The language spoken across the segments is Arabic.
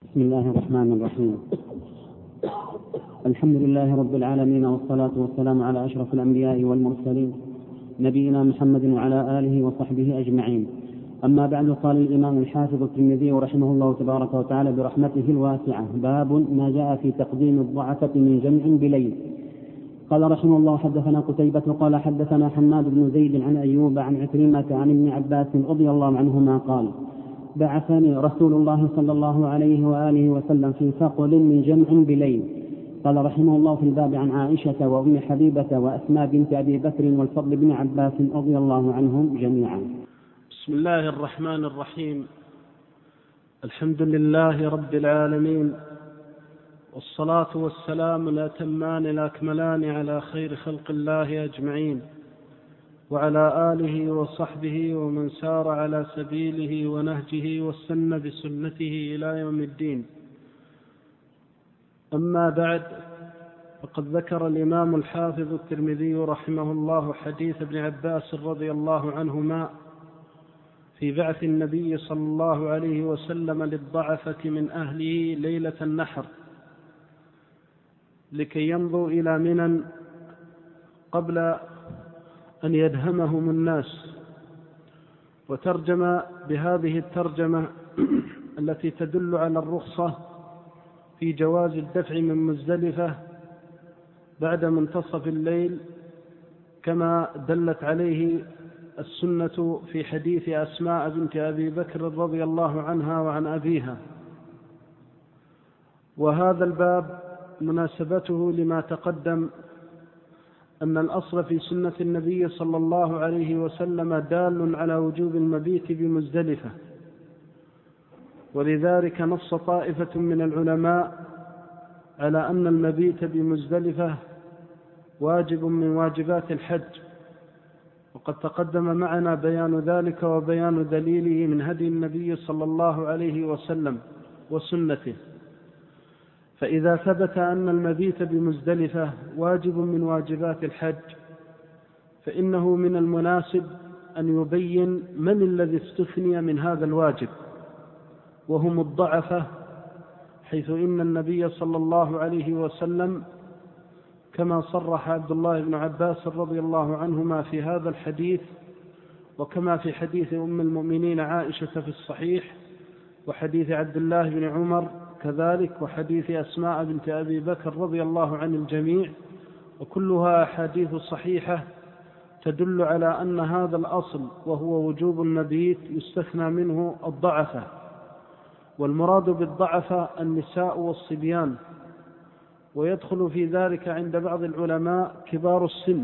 بسم الله الرحمن الرحيم. الحمد لله رب العالمين، والصلاة والسلام على أشرف الأنبياء والمرسلين نبينا محمد وعلى آله وصحبه أجمعين. أما بعد، قال الإمام الحافظ الترمذي رحمه الله تبارك وتعالى برحمته الواسعة: باب ما جاء في تقديم الضعفة من جمع بليل. قال رحمه الله: حدثنا قتيبة قال حدثنا حماد بن زيد عن أيوب عن عكرمة عن ابن عباس رضي الله عنهما قال: بعثني رسول الله صلى الله عليه وآله وسلم في ثقل من جمع بليل. قال رحمه الله في الباب عن عائشة وأم حبيبة وأسماء بنت أبي بكر والفضل بن عباس رضي الله عنهم جميعا. بسم الله الرحمن الرحيم. الحمد لله رب العالمين، والصلاة والسلام الأتمان الأكملان على خير خلق الله أجمعين، وعلى آله وصحبه ومن سار على سبيله ونهجه واستنى بسنته إلى يوم الدين. أما بعد، فقد ذكر الإمام الحافظ الترمذي رحمه الله حديث ابن عباس رضي الله عنهما في بعث النبي صلى الله عليه وسلم للضعفة من أهله ليلة النحر لكي يمضوا إلى منى قبل أن يدهمهم الناس، وترجم بهذه الترجمة التي تدل على الرخصة في جواز الدفع من مزدلفة بعد منتصف الليل، كما دلت عليه السنة في حديث أسماء بنت أبي بكر رضي الله عنها وعن أبيها. وهذا الباب مناسبته لما تقدم أن الأصل في سنة النبي صلى الله عليه وسلم دال على وجوب المبيت بمزدلفة، ولذلك نص طائفة من العلماء على أن المبيت بمزدلفة واجب من واجبات الحج، وقد تقدم معنا بيان ذلك وبيان دليله من هدي النبي صلى الله عليه وسلم وسنته. فإذا ثبت أن المبيت بمزدلفة واجب من واجبات الحج، فإنه من المناسب أن يبين من الذي استثني من هذا الواجب، وهم الضعفة، حيث إن النبي صلى الله عليه وسلم كما صرح عبد الله بن عباس رضي الله عنهما في هذا الحديث، وكما في حديث أم المؤمنين عائشة في الصحيح، وحديث عبد الله بن عمر كذلك، وحديث أسماء بنت أبي بكر رضي الله عن الجميع، وكلها أحاديث صحيحة تدل على أن هذا الأصل وهو وجوب المبيت يستثنى منه الضعفة. والمراد بالضعفة النساء والصبيان، ويدخل في ذلك عند بعض العلماء كبار السن،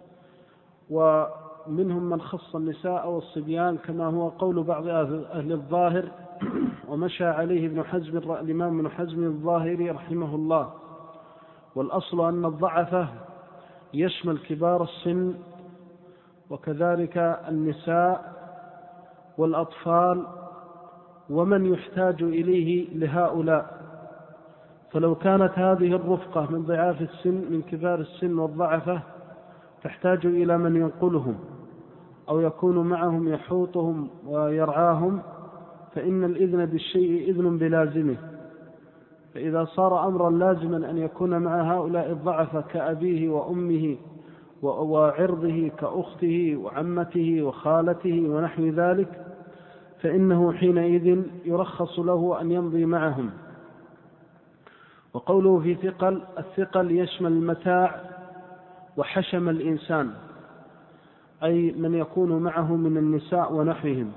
ومنهم من خص النساء والصبيان كما هو قول بعض أهل الظاهر، ومشى عليه الإمام ابن حزم الظاهري رحمه الله. والأصل أن الضعفة يشمل كبار السن، وكذلك النساء والأطفال ومن يحتاج إليه لهؤلاء. فلو كانت هذه الرفقة من ضعاف السن من كبار السن والضعفة تحتاج إلى من ينقلهم أو يكون معهم يحوطهم ويرعاهم، فإن الإذن بالشيء إذن بلازمه. فإذا صار أمرا لازما أن يكون مع هؤلاء الضعفة كأبيه وأمه وعرضه كأخته وعمته وخالته ونحو ذلك، فإنه حينئذ يرخص له أن يمضي معهم. وقوله في ثقل، الثقل يشمل المتاع وحشم الإنسان، أي من يكون معه من النساء ونحوهم.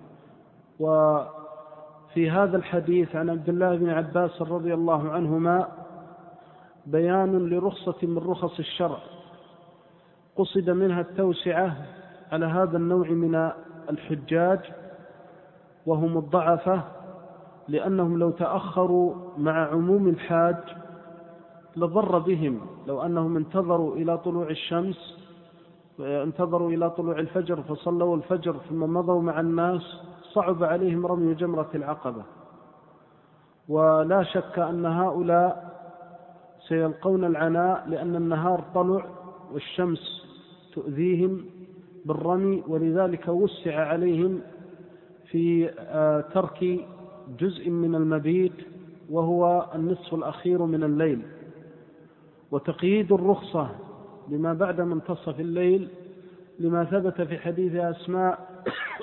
وفي هذا الحديث عن عبد الله بن عباس رضي الله عنهما بيان لرخصة من رخص الشرع، قصد منها التوسعة على هذا النوع من الحجاج وهم الضعفة، لأنهم لو تأخروا مع عموم الحاج لضر بهم. لو أنهم انتظروا إلى طلوع الشمس، انتظروا إلى طلوع الفجر فصلوا الفجر ثم مضوا مع الناس، صعب عليهم رمي جمرة العقبة. ولا شك أن هؤلاء سيلقون العناء، لأن النهار طلع والشمس تؤذيهم بالرمي، ولذلك وسع عليهم في ترك جزء من المبيت وهو النصف الأخير من الليل. وتقييد الرخصة بما بعد منتصف الليل لما ثبت في حديث أسماء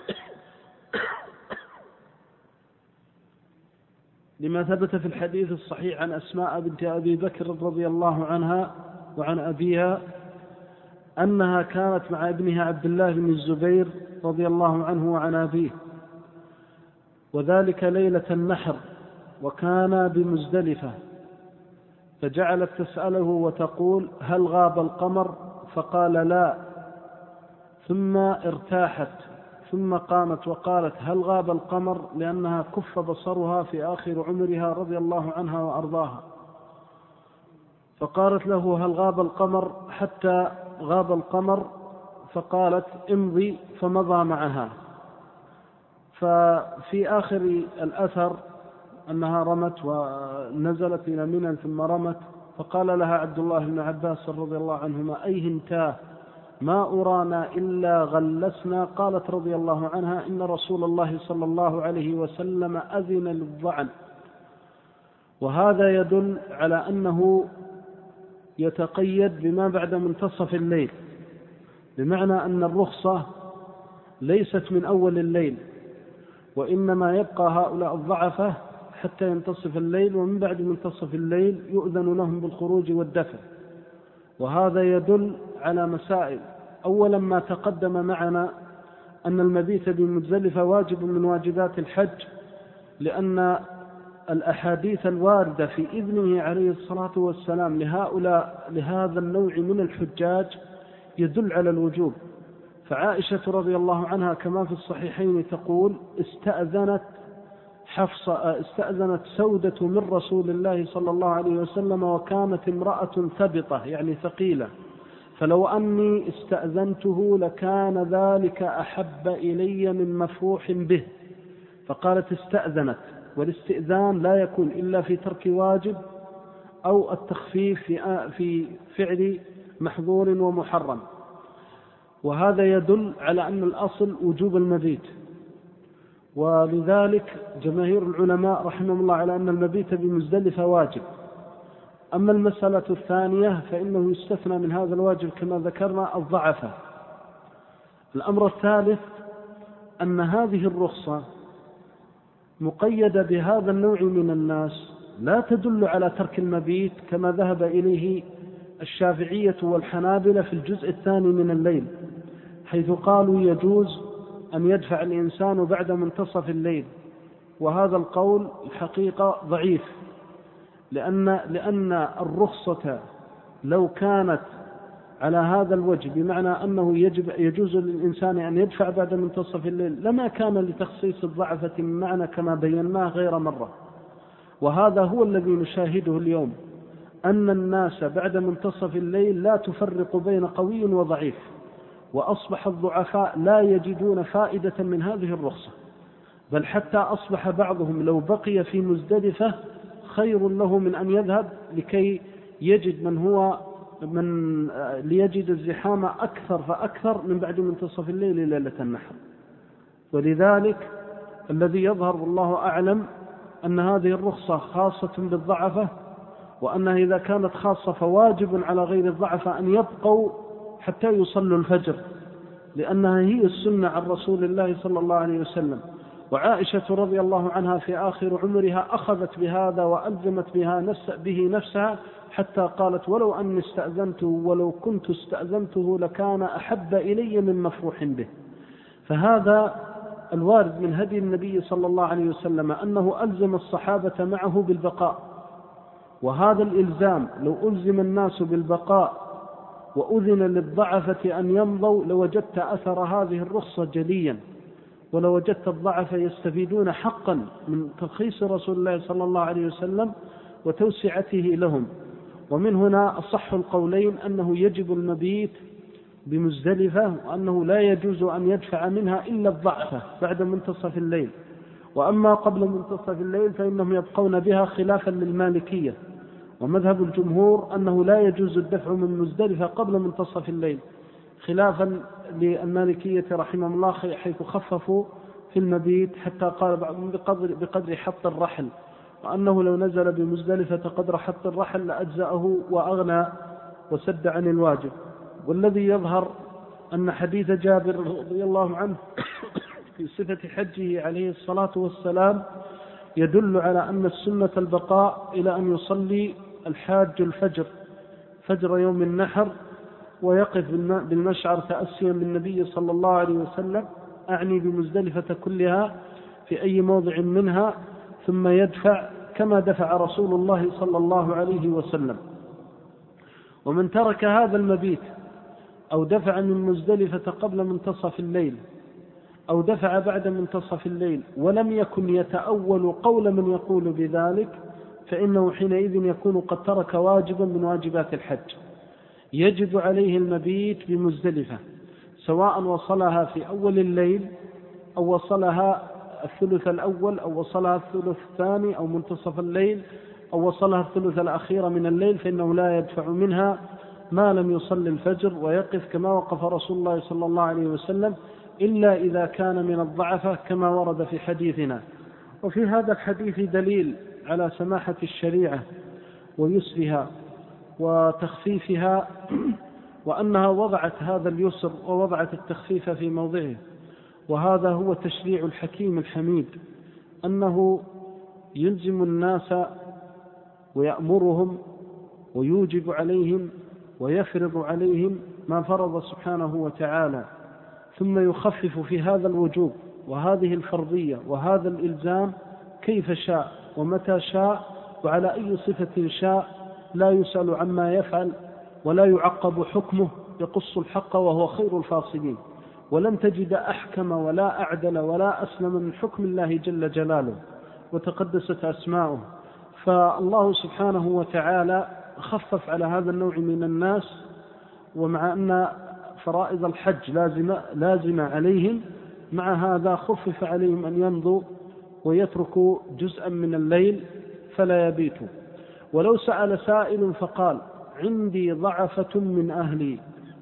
لما ثبت في الحديث الصحيح عن أسماء بنت أبي بكر رضي الله عنها وعن أبيها أنها كانت مع ابنها عبد الله بن الزبير رضي الله عنه وعن أبيه، وذلك ليلة النحر، وكان بمزدلفة، فجعلت تسأله وتقول: هل غاب القمر؟ فقال: لا. ثم ارتاحت، ثم قامت وقالت: هل غاب القمر؟ لأنها كف بصرها في آخر عمرها رضي الله عنها وأرضاها. فقالت له: هل غاب القمر؟ حتى غاب القمر، فقالت: امضي، فمضى معها. ففي آخر الأثر أنها رمت ونزلت إلى منى ثم رمت، فقال لها عبد الله بن عباس رضي الله عنهما: أيهنتاه؟ ما أرانا إلا غلسنا. قالت رضي الله عنها: إن رسول الله صلى الله عليه وسلم أذن للضعن. وهذا يدل على أنه يتقيد بما بعد منتصف الليل، بمعنى أن الرخصة ليست من أول الليل، وإنما يبقى هؤلاء الضعفة حتى ينتصف الليل، ومن بعد منتصف الليل يؤذن لهم بالخروج والدفع. وهذا يدل على مسائل. أولا، ما تقدم معنا أن المبيت بمزدلفة واجب من واجبات الحج، لأن الأحاديث الواردة في إذنه عليه الصلاة والسلام لهذا النوع من الحجاج يدل على الوجوب. فعائشة رضي الله عنها كما في الصحيحين تقول: استأذنت سودة من رسول الله صلى الله عليه وسلم، وكانت امرأة ثبطة يعني ثقيلة، فلو أني استأذنته لكان ذلك أحب إلي من مفروح به. فقالت: استأذنت، والاستئذان لا يكون إلا في ترك واجب أو التخفيف في فعل محظور ومحرم. وهذا يدل على أن الأصل وجوب المبيت، ولذلك جماهير العلماء رحمهم الله على أن المبيت بمزدلفة واجب. أما المسألة الثانية فإنه يستثنى من هذا الواجب كما ذكرنا الضعفة. الأمر الثالث أن هذه الرخصة مقيدة بهذا النوع من الناس، لا تدل على ترك المبيت كما ذهب إليه الشافعية والحنابلة في الجزء الثاني من الليل، حيث قالوا يجوز أن يدفع الإنسان بعد منتصف الليل. وهذا القول الحقيقة ضعيف، لأن الرخصة لو كانت على هذا الوجه، بمعنى أنه يجوز للإنسان أن يدفع بعد منتصف الليل، لما كان لتخصيص الضعفة من معنى كما بيناه غير مرة. وهذا هو الذي نشاهده اليوم، أن الناس بعد منتصف الليل لا تفرق بين قوي وضعيف، وأصبح الضعفاء لا يجدون فائدة من هذه الرخصة، بل حتى أصبح بعضهم لو بقي في مزدلفة خير له من أن يذهب لكي يجد ليجد الزحام أكثر فأكثر من بعد منتصف الليل ليلة النحر. ولذلك الذي يظهر والله أعلم أن هذه الرخصة خاصة بالضعفة، وأنها إذا كانت خاصة فواجب على غير الضعفة أن يبقوا حتى يصلوا الفجر، لأنها هي السنة عن رسول الله صلى الله عليه وسلم. وعائشة رضي الله عنها في آخر عمرها أخذت بهذا وألزمت به نفسها، حتى قالت: ولو أني استأذنته ولو كنت استأذنته لكان أحب إلي من مفروح به. فهذا الوارد من هدي النبي صلى الله عليه وسلم أنه ألزم الصحابة معه بالبقاء، وهذا الإلزام لو ألزم الناس بالبقاء وأذن للضعفة أن يمضوا لوجدت أثر هذه الرخصة جليا، ولوجدت الضعفة يستفيدون حقا من ترخيص رسول الله صلى الله عليه وسلم وتوسعته لهم. ومن هنا أصح القولين أنه يجب المبيت بمزدلفة، وأنه لا يجوز أن يدفع منها إلا الضعفة بعد منتصف الليل. وأما قبل منتصف الليل فإنهم يبقون بها خلافا للمالكية، ومذهب الجمهور أنه لا يجوز الدفع من مزدلفة قبل منتصف الليل، خلافا للمالكية رحمهم الله حيث خففوا في المبيت حتى قال بعضهم بقدر حط الرحل. وأنه لو نزل بمزدلفة قدر حط الرحل لأجزأه وأغنى وسد عن الواجب. والذي يظهر أن حديث جابر رضي الله عنه في صفة حجه عليه الصلاة والسلام يدل على أن السنة البقاء إلى أن يصلي الحاج الفجر فجر يوم النحر ويقف بالمشعر تأسيا بالنبي صلى الله عليه وسلم، أعني بمزدلفة كلها في أي موضع منها، ثم يدفع كما دفع رسول الله صلى الله عليه وسلم. ومن ترك هذا المبيت أو دفع من مزدلفة قبل منتصف الليل أو دفع بعد منتصف الليل ولم يكن يتأول قول من يقول بذلك، فإنه حينئذ يكون قد ترك واجبا من واجبات الحج. يجب عليه المبيت بمزدلفة، سواء وصلها في أول الليل أو وصلها الثلث الأول أو وصلها الثلث الثاني أو منتصف الليل أو وصلها الثلث الأخير من الليل، فإنه لا يدفع منها ما لم يصل الفجر، ويقف كما وقف رسول الله صلى الله عليه وسلم، إلا إذا كان من الضعفة كما ورد في حديثنا. وفي هذا الحديث دليل على سماحة الشريعة ويسرها وتخفيفها، وأنها وضعت هذا اليسر ووضعت التخفيف في موضعه. وهذا هو تشريع الحكيم الحميد، أنه يلزم الناس ويأمرهم ويوجب عليهم ويفرض عليهم ما فرض سبحانه وتعالى، ثم يخفف في هذا الوجوب وهذه الفرضية وهذا الإلزام كيف شاء ومتى شاء وعلى أي صفة شاء، لا يسأل عما يفعل ولا يعقب حكمه، يقص الحق وهو خير الفاصلين. ولن تجد أحكم ولا أعدل ولا أسلم من حكم الله جل جلاله وتقدست أسماؤه. فالله سبحانه وتعالى خفف على هذا النوع من الناس، ومع أن فرائض الحج لازمة عليهم، مع هذا خفف عليهم أن يمضوا ويتركوا جزءا من الليل فلا يبيتوا. ولو سأل سائل فقال: عندي ضعفة من أهلي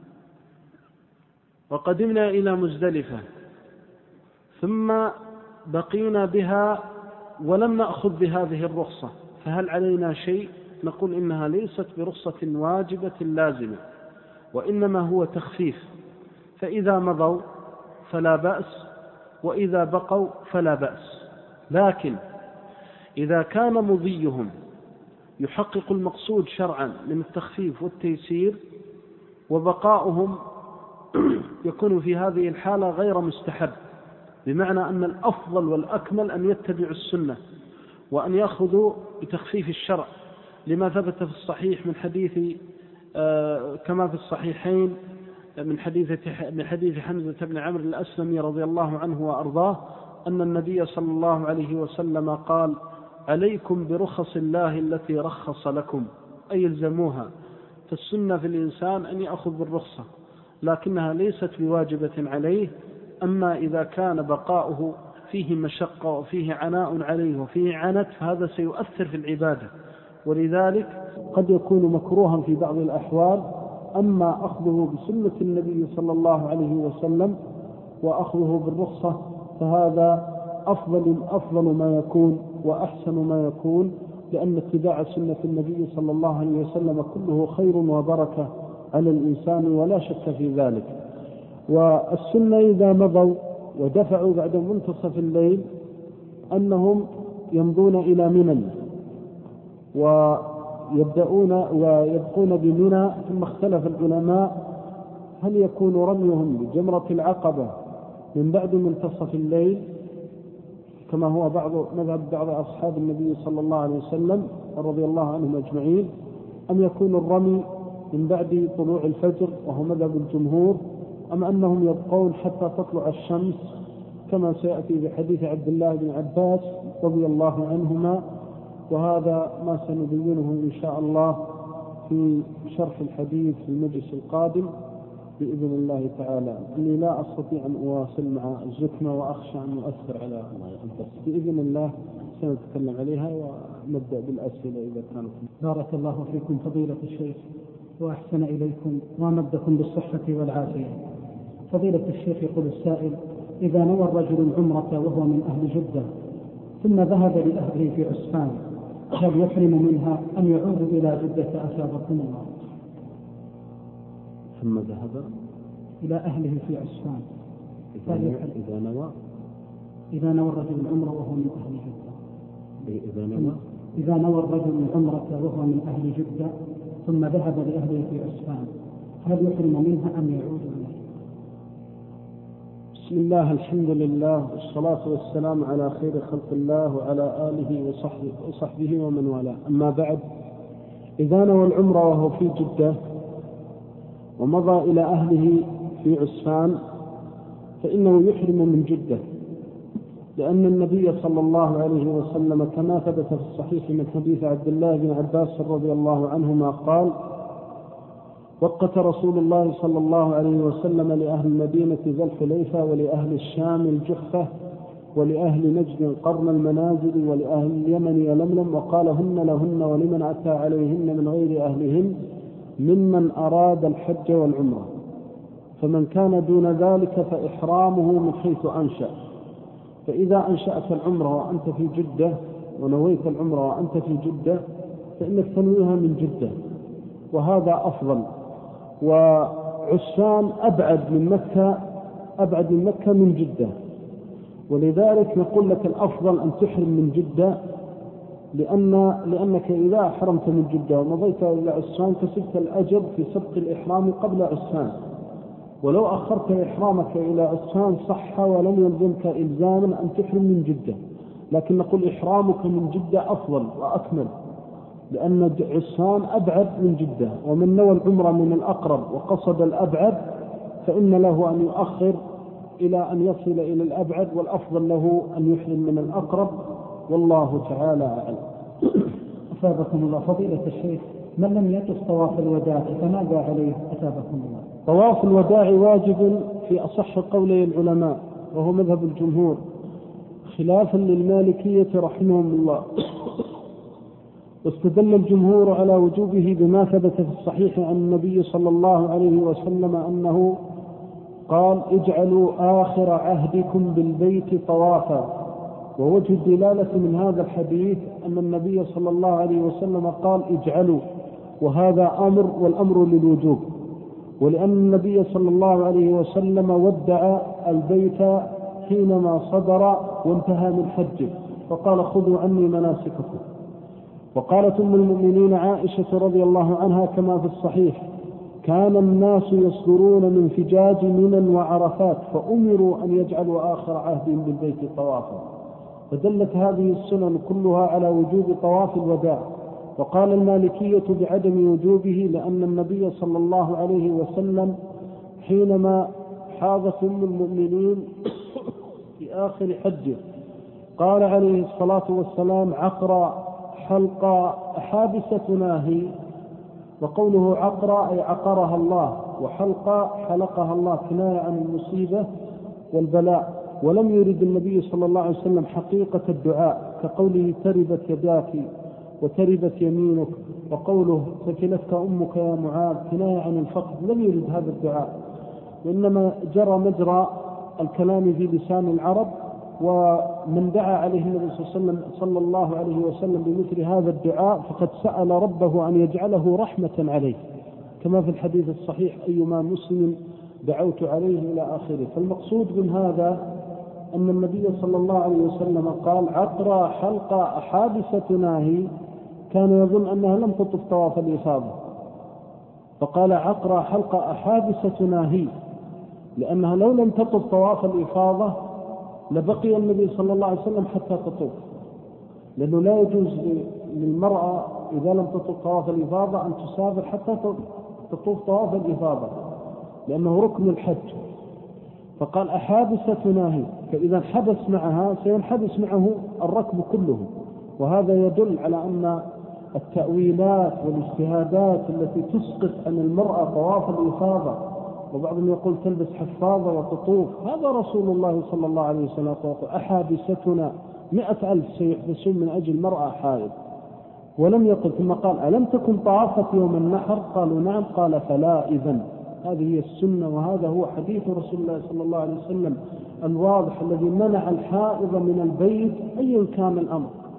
وقدمنا إلى مزدلفة ثم بقينا بها ولم نأخذ بهذه الرخصة، فهل علينا شيء؟ نقول إنها ليست برخصة واجبة لازمة، وإنما هو تخفيف، فإذا مضوا فلا بأس وإذا بقوا فلا بأس. لكن إذا كان مضيهم يحقق المقصود شرعا من التخفيف والتيسير، وبقاؤهم يكون في هذه الحالة غير مستحب، بمعنى أن الأفضل والأكمل أن يتبعوا السنة وأن يأخذوا بتخفيف الشرع، لما ثبت في الصحيح من حديث كما في الصحيحين من حديث حمزة بن عمرو الأسلمي رضي الله عنه وأرضاه أن النبي صلى الله عليه وسلم قال: عليكم برخص الله التي رخص لكم، أي الزموها. فالسنة في الإنسان أن يأخذ بالرخصة، لكنها ليست بواجبة عليه. أما إذا كان بقاؤه فيه مشقة وفيه عناء عليه وفيه عنت، فهذا سيؤثر في العبادة، ولذلك قد يكون مكروها في بعض الأحوال. أما أخذه بسنة النبي صلى الله عليه وسلم وأخذه بالرخصة فهذا أفضل ما يكون وأحسن ما يكون، لأن اتباع سنة النبي صلى الله عليه وسلم كله خير وبركة على الإنسان ولا شك في ذلك. والسنة إذا مضوا ودفعوا بعد منتصف الليل أنهم يمضون إلى منى ويبقون بمنى. ثم اختلف العلماء هل يكون رميهم بجمرة العقبة من بعد منتصف الليل كما هو مذهب بعض أصحاب النبي صلى الله عليه وسلم رضي الله عنهم أجمعين، أم يكون الرمي من بعد طلوع الفجر وهو مذهب الجمهور، أم أنهم يبقون حتى تطلع الشمس كما سيأتي بحديث عبد الله بن عباس رضي الله عنهما. وهذا ما سنبينه إن شاء الله في شرح الحديث في المجلس القادم بإذن الله تعالى. إني لا أستطيع أن أواصل مع الزكمة وأخشى أن يؤثر على الدرس. بإذن الله سنتكلم عليها ونبدأ بالأسئلة إذا كانت. بارك الله فيكم فضيلة الشيخ وأحسن إليكم وأمدكم بالصحة والعافية. فضيلة الشيخ يقول السائل: إذا نوى الرجل العمرة وهو من أهل جدة ثم ذهب لأهله في عسفان هل يحرم منها أم يعود إلى جدة أثابكم الله؟ ثم ذهب إلى أهله في عسفان. إذا نوى الرجل العمرة وهو من أهل جدة. إذا نوى الرجل العمرة وهو من أهل جدة ثم ذهب لأهله في عسفان، هل يحرم منها أم يعود إليه؟ بسم الله، الحمد لله، والصلاة والسلام على خير خلق الله وعلى آله وصحبه ومن والاه. أما بعد، إذا نوى العمرة وهو في جدة ومضى إلى أهله في عسفان فإنه يحرم من جدة، لأن النبي صلى الله عليه وسلم كما ثبت في الصحيح من حديث عبد الله بن عباس رضي الله عنهما قال: وقت رسول الله صلى الله عليه وسلم لأهل المدينة ذا الحليفة، ولأهل الشام الجحفة، ولأهل نجد قرن المنازل، ولأهل اليمن يلملم، وقال: هن لهن ولمن أتى عليهن من غير أهلهن ممن أراد الحج والعمرة. فمن كان دون ذلك فإحرامه من حيث أنشأ. فإذا أنشأت العمرة وأنت في جدة ونويت العمرة وأنت في جدة فإنك تنويها من جدة، وهذا أفضل. وعسفان أبعد من مكة من جدة، ولذلك نقول لك الأفضل أن تحرم من جدة، لأنك إذا أحرمت من جدة ومضيت إلى عسفان كسبت الأجر في سبق الإحرام قبل عسفان. ولو أخرت إحرامك إلى عسفان صح ولم يلزمك إلزاما أن تحرم من جدة، لكن نقول إحرامك من جدة أفضل وأكمل، لأن عسفان أبعد من جدة. ومن نوى العمرة من الأقرب وقصد الأبعد فإن له أن يؤخر إلى أن يصل إلى الأبعد، والأفضل له أن يحرم من الأقرب، والله تعالى أعلم. أثابكم الله. فضيلة الشيخ، من لم يطف طواف الوداع فماذا عليه؟ أثابكم الله. طواف الوداع واجب في أصح قولي العلماء، وهو مذهب الجمهور، خلافا للمالكية رحمهم الله. واستدل الجمهور على وجوبه بما ثبت في الصحيح عن النبي صلى الله عليه وسلم أنه قال: اجعلوا آخر عهدكم بالبيت طوافا. ووجه الدلالة من هذا الحديث أن النبي صلى الله عليه وسلم قال: اجعلوا، وهذا أمر، والأمر للوجوب، ولأن النبي صلى الله عليه وسلم ودع البيت حينما صدر وانتهى من حجه فقال: خذوا عني مناسككم. وقالت أم المؤمنين عائشة رضي الله عنها كما في الصحيح: كان الناس يصدرون من فجاج منى وعرفات فأمروا أن يجعلوا آخر عهدهم بالبيت طوافا. فدلت هذه السنن كلها على وجوب طواف الوداع. وقال المالكية بعدم وجوبه لأن النبي صلى الله عليه وسلم حينما حاضت أم المؤمنين في آخر حجه قال عليه الصلاة والسلام: عقرى حلقى حابستنا هي. وقوله عقرى أي عقرها الله، وحلقى حلقها الله، كناية عن المصيبة والبلاء. ولم يرد النبي صلى الله عليه وسلم حقيقة الدعاء كقوله: تربت يداك وتربت يمينك، وقوله: ثكلتك أمك يا معاذ، كناية عن الفقد. لم يرد هذا الدعاء، وإنما جرى مجرى الكلام في لسان العرب، ومن دعا عليه النبي صلى الله عليه وسلم بمثل هذا الدعاء فقد سأل ربه أن يجعله رحمة عليه، كما في الحديث الصحيح: أيما مسلم دعوت عليه إلى آخره. فالمقصود من هذا أن النبي صلى الله عليه وسلم قال: عقرى حلقى حابستنا هي، كان يظن أنها لم تطف طواف الإفاضة، فقال: عقرى حلقى حابستنا هي، لأنها لو لم تطف طواف الإفاضة لبقي النبي صلى الله عليه وسلم حتى تطوف، لأنه لا يجوز للمرأة إذا لم تطوف طواف الإفاضة أن تسافر حتى تطوف طواف الإفاضة، لأنه ركن الحج. فقال: أحابستنا هي، فإذا حبس معها سينحبس معه الركب كله. وهذا يدل على أن التأويلات والاجتهادات التي تسقط عن المرأة طواف الإفاضة، وبعضهم يقول تلبس حفاظة وتطوف، هذا رسول الله صلى الله عليه وسلم أحابستنا 100,000 سيحبسون من أجل المرأة حائض. ولم يقل، ثم قال: ألم تكن طافت يوم النحر؟ قالوا: نعم. قال: فلا إذن. هذه هي السنة، وهذا هو حديث رسول الله صلى الله عليه وسلم الواضح الذي منع الحائض من البيت أيا كان الأمر،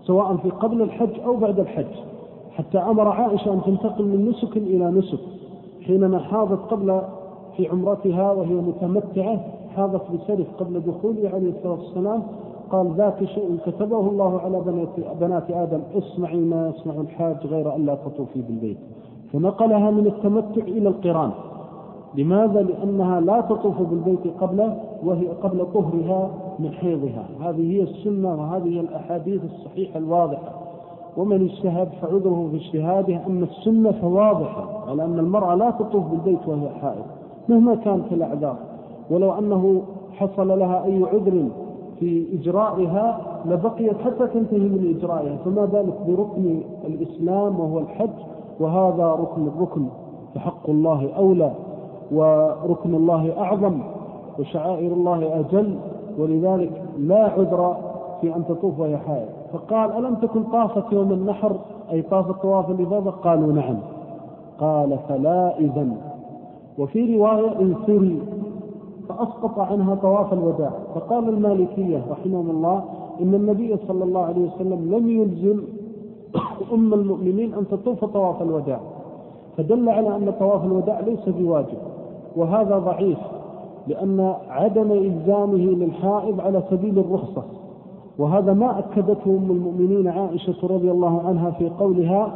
سواء في قبل الحج أو بعد الحج، حتى أمر عائشة أن تنتقل من نسك إلى نسك. حينما حاضت قبل في عمرتها وهي متمتعة حاضت بسرف قبل دخوله عليه الصلاة والسلام، قال ذاك شيء كتبه الله على بنات آدم، اسمعي ما يسمع الحاج غير أن لا تطوفي بالبيت، فنقلها من التمتع إلى القران. لماذا؟ لأنها لا تطوف بالبيت وهي قبل طهرها من حيضها. هذه هي السنة وهذه هي الأحاديث الصحيحة الواضحة. ومن اجتهد فعذره في اجتهاده، أن السنة واضحة على أن المرأة لا تطوف بالبيت وهي حائض مهما كانت الأعذار، ولو أنه حصل لها أي عذر في إجرائها لبقيت حتى تنتهي من إجرائها، فما بالك بركن الإسلام وهو الحج، وهذا الركن فحق الله أولى، وركن الله أعظم، وشعائر الله أجل، ولذلك لا عذر في أن تطوف وهي حائض. فقال ألم تكن طافت يوم النحر أي طافت طواف الإفاضة؟ قالوا نعم. قال فلا إذن. وفي رواية انفري، فأسقط عنها طواف الوداع. فقال المالكية رحمهم الله إن النبي صلى الله عليه وسلم لم يلزم أم المؤمنين أن تطوف طواف الوداع، فدل على أن طواف الوداع ليس بواجب، وهذا ضعيف، لأن عدم إلزامه للحائض على سبيل الرخصة، وهذا ما أكدته أم المؤمنين عائشة رضي الله عنها في قولها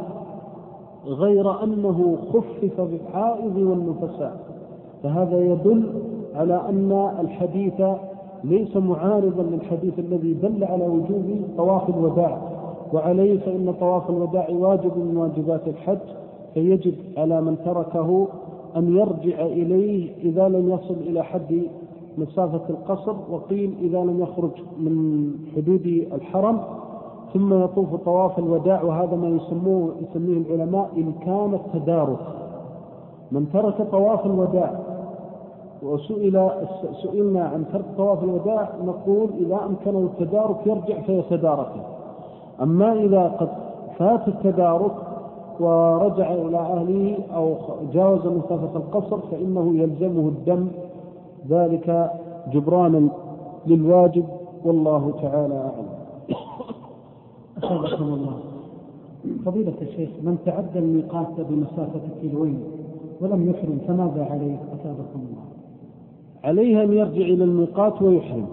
غير أنه خفف بالحائض والنفساء. فهذا يدل على أن الحديث ليس معارضا للحديث الذي دل على وجوب طواف الوداع، وعليه فإن طواف الوداع واجب من واجبات الحج، فيجب على من تركه أن يرجع إليه إذا لم يصل إلى حد مسافة القصر، وقيل إذا لم يخرج من حدود الحرم، ثم يطوف طواف الوداع. وهذا ما يسميه العلماء إن كان التدارك. من ترك طواف الوداع سئلنا عن ترك طواف الوداع، نقول إذا أمكنه التدارك يرجع فيتداركه. أما إذا قد فات التدارك ورجع إلى أهله أو جاوز مسافة القصر فإنه يلزمه الدم، ذلك جبرانا للواجب، والله تعالى أعلم. أسألكم الله فضيلة الشيخ، من تعدى الميقات بمسافة كيلوين ولم يحرم فماذا عليه؟ أسألكم الله. عليه أن يرجع إلى الميقات ويحرم،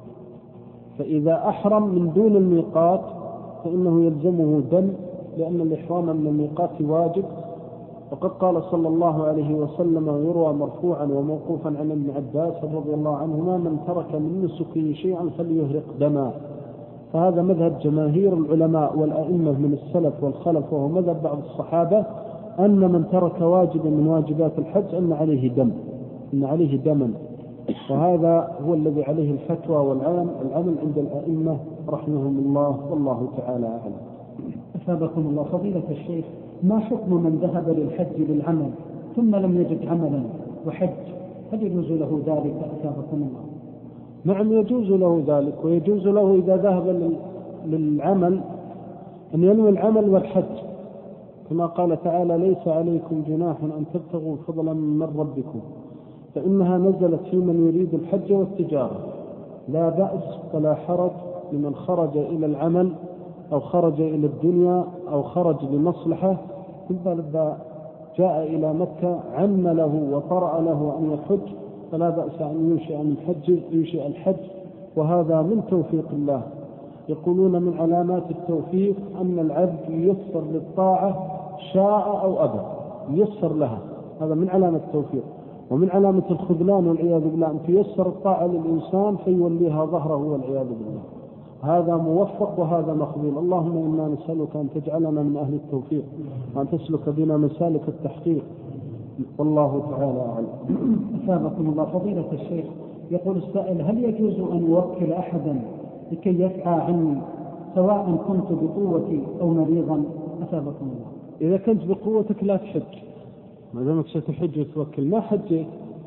فإذا أحرم من دون الميقات فإنه يلزمه دم، لأن الإحرام من الميقات واجب. وقد قال صلى الله عليه وسلم ويروى مرفوعا وموقوفا عن ابن عباس رضي الله عنهما من ترك من نسكه شيئا فليهرق دما. فهذا مذهب جماهير العلماء والأئمة من السلف والخلف، وهو مذهب بعض الصحابة أن من ترك واجبا من واجبات الحج أن عليه دما، وهذا هو الذي عليه الفتوى والعمل عند الأئمة رحمهم الله، والله تعالى أعلم. أثابكم الله فضيلة الشيخ، ما حكم من ذهب للحج بالعمل ثم لم يجد عملا وحج، هل يجوز له ذلك؟ أثابكم الله. نعم يجوز له ذلك، ويجوز له إذا ذهب للعمل أن ينوي العمل والحج، كما قال تعالى ليس عليكم جناح أن تبتغوا فضلا من ربكم، فإنها نزلت في من يريد الحج والتجارة. لا بأس ولا حرج لمن خرج إلى العمل أو خرج إلى الدنيا أو خرج لمصلحة، إذا جاء إلى مكة عم له وطرأ له أن يحج، فلا بأس أن ينشئ الحج، وهذا من توفيق الله. يقولون من علامات التوفيق أن العبد ييسر للطاعة شاء أو أبى، ييسر لها، هذا من علامة التوفيق. ومن علامة الخذلان والعياذ بالله أن تيسر الطاعة للإنسان فيوليها ظهره والعياذ بالله، هذا موفق وهذا مخذول. اللهم إنا نسألك أن تجعلنا من أهل التوفيق وأن تسلك بنا مسالك التحقيق، والله تعالى أعلم. أثابكم الله فضيلة الشيخ، يقول السائل هل يجوز أن يوكل أحدا لكي يسعى عني سواء كنت بقوتي أو مريضا؟ أثابكم الله. إذا كنت بقوتك لا تحج، ما دامك ستحج وتوكل، ما حجيت.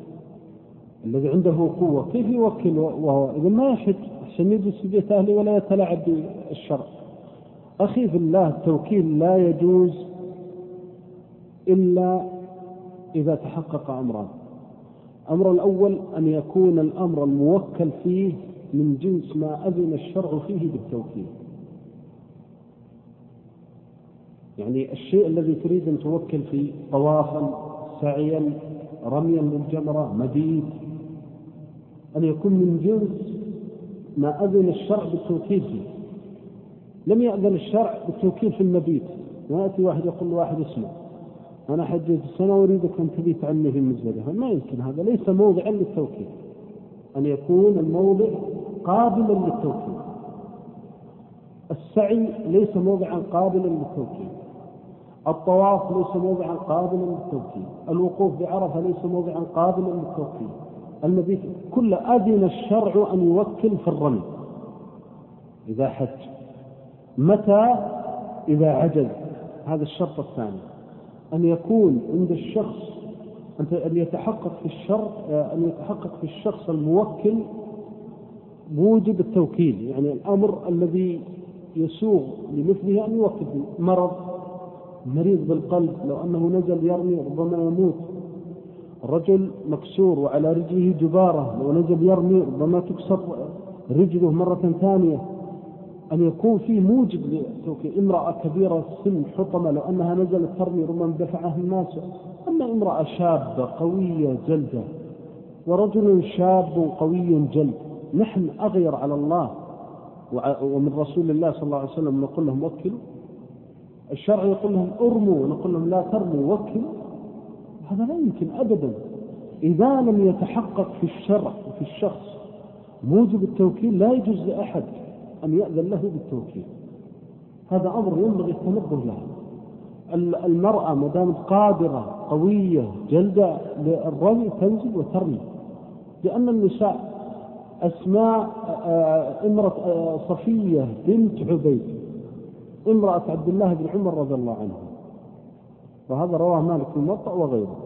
الذي عنده قوة كيف يوكل وهو إذا ما يحج؟ عشان يجلس في بيت أهله ولا يتلاعب بالشرع. أخي في الله، التوكيل لا يجوز إلا إذا تحقق أمران. الأمر الأول أن يكون الأمر الموكل فيه من جنس ما أذن الشرع فيه بالتوكيل، يعني الشيء الذي تريد أن توكل فيه طوافا، سعيا، رميا للجمرة، مبيت، أن يكون من جنس ما أذن الشرع بالتوكيل فيه. لم يأذن الشرع بالتوكيل في المبيت. ويأتي واحد يقول لواحد اسمه أنا حجيت السنة وأريدك أن تبيت عني في مزدلفة، ما يمكن، هذا ليس موضعا للتوكيل. أن يكون الموضع قابلا للتوكيل. السعي ليس موضعا قابلا للتوكيل، الطواف ليس موضعا قابلا للتوكيل، الوقوف بعرفة ليس موضعا قابلا للتوكيل، المبيت كل أذن الشرع أن يوكل في الرمي إذا حج. متى؟ إذا عجز. هذا الشرط الثاني، أن يكون عند الشخص أن يتحقق في الشخص الموكل موجب التوكيل، يعني الأمر الذي يسوغ لمثله أن يوكل فيه. مريض بالقلب لو أنه نزل يرمي ربما يموت. رجل مكسور وعلى رجله جبارة لو نزل يرمي ربما تكسر رجله مرة ثانية. أن يكون فيه موجب للتوكيل. امرأة كبيرة السن حطمة لو أنها نزلت ترمي ربما دفعها الناس. أما امرأة شابة قوية جلدة ورجل شاب قوي جلد، نحن أغير على الله ومن رسول الله صلى الله عليه وسلم نقول لهم وكلوا. الشرع يقول لهم ارموا ونقول لهم لا ترموا وكلوا. هذا لا يمكن أبدا. إذا لم يتحقق في الشرع وفي الشخص موجب التوكيل لا يجوز لأحد أن يأذن له بالتوكيل. هذا أمر ينبغي التنبه له. المرأة ما دامت قادرة قوية جلدة للرمي تنزل وترمي، لأن النساء أسماء امرأة صفية بنت عبيد امرأة عبد الله بن عمر رضي الله عنه، وهذا رواه مالك في الموطأ وغيره،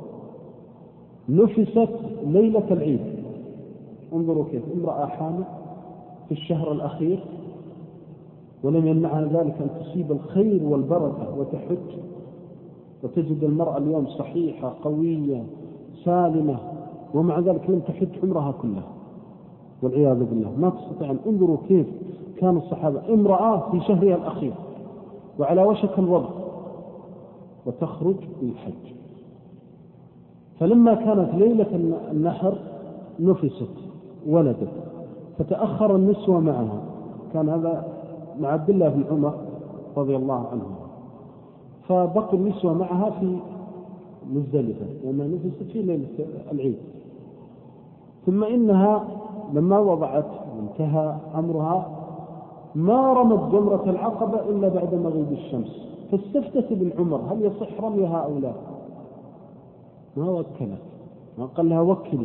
نفست ليلة العيد. انظروا كيف امرأة حامل في الشهر الأخير ولم يمنعها ذلك أن تصيب الخير والبركة وتحج، وتجد المرأة اليوم صحيحة قوية سالمة ومع ذلك لم تحج عمرها كلها والعياذ بالله، ما تستطيع. انظروا كيف كان الصحابة. امرأة في شهرها الأخير وعلى وشك الوضع وتخرج للحج. فلما كانت ليلة النحر نفست ولدت، فتأخر النسوة معها. كان هذا مع عبد الله بن عمر رضي الله عنه، فبقوا النسوة معها في مزدلفة لما نفست في ليلة العيد. ثم إنها لما وضعت وانتهى أمرها ما رمت جمرة العقبة إلا بعد مغيب الشمس، فاستفتت ابن عمر هل يصح رميها أو لا؟ ما وكلت، ما قال لها وكلي.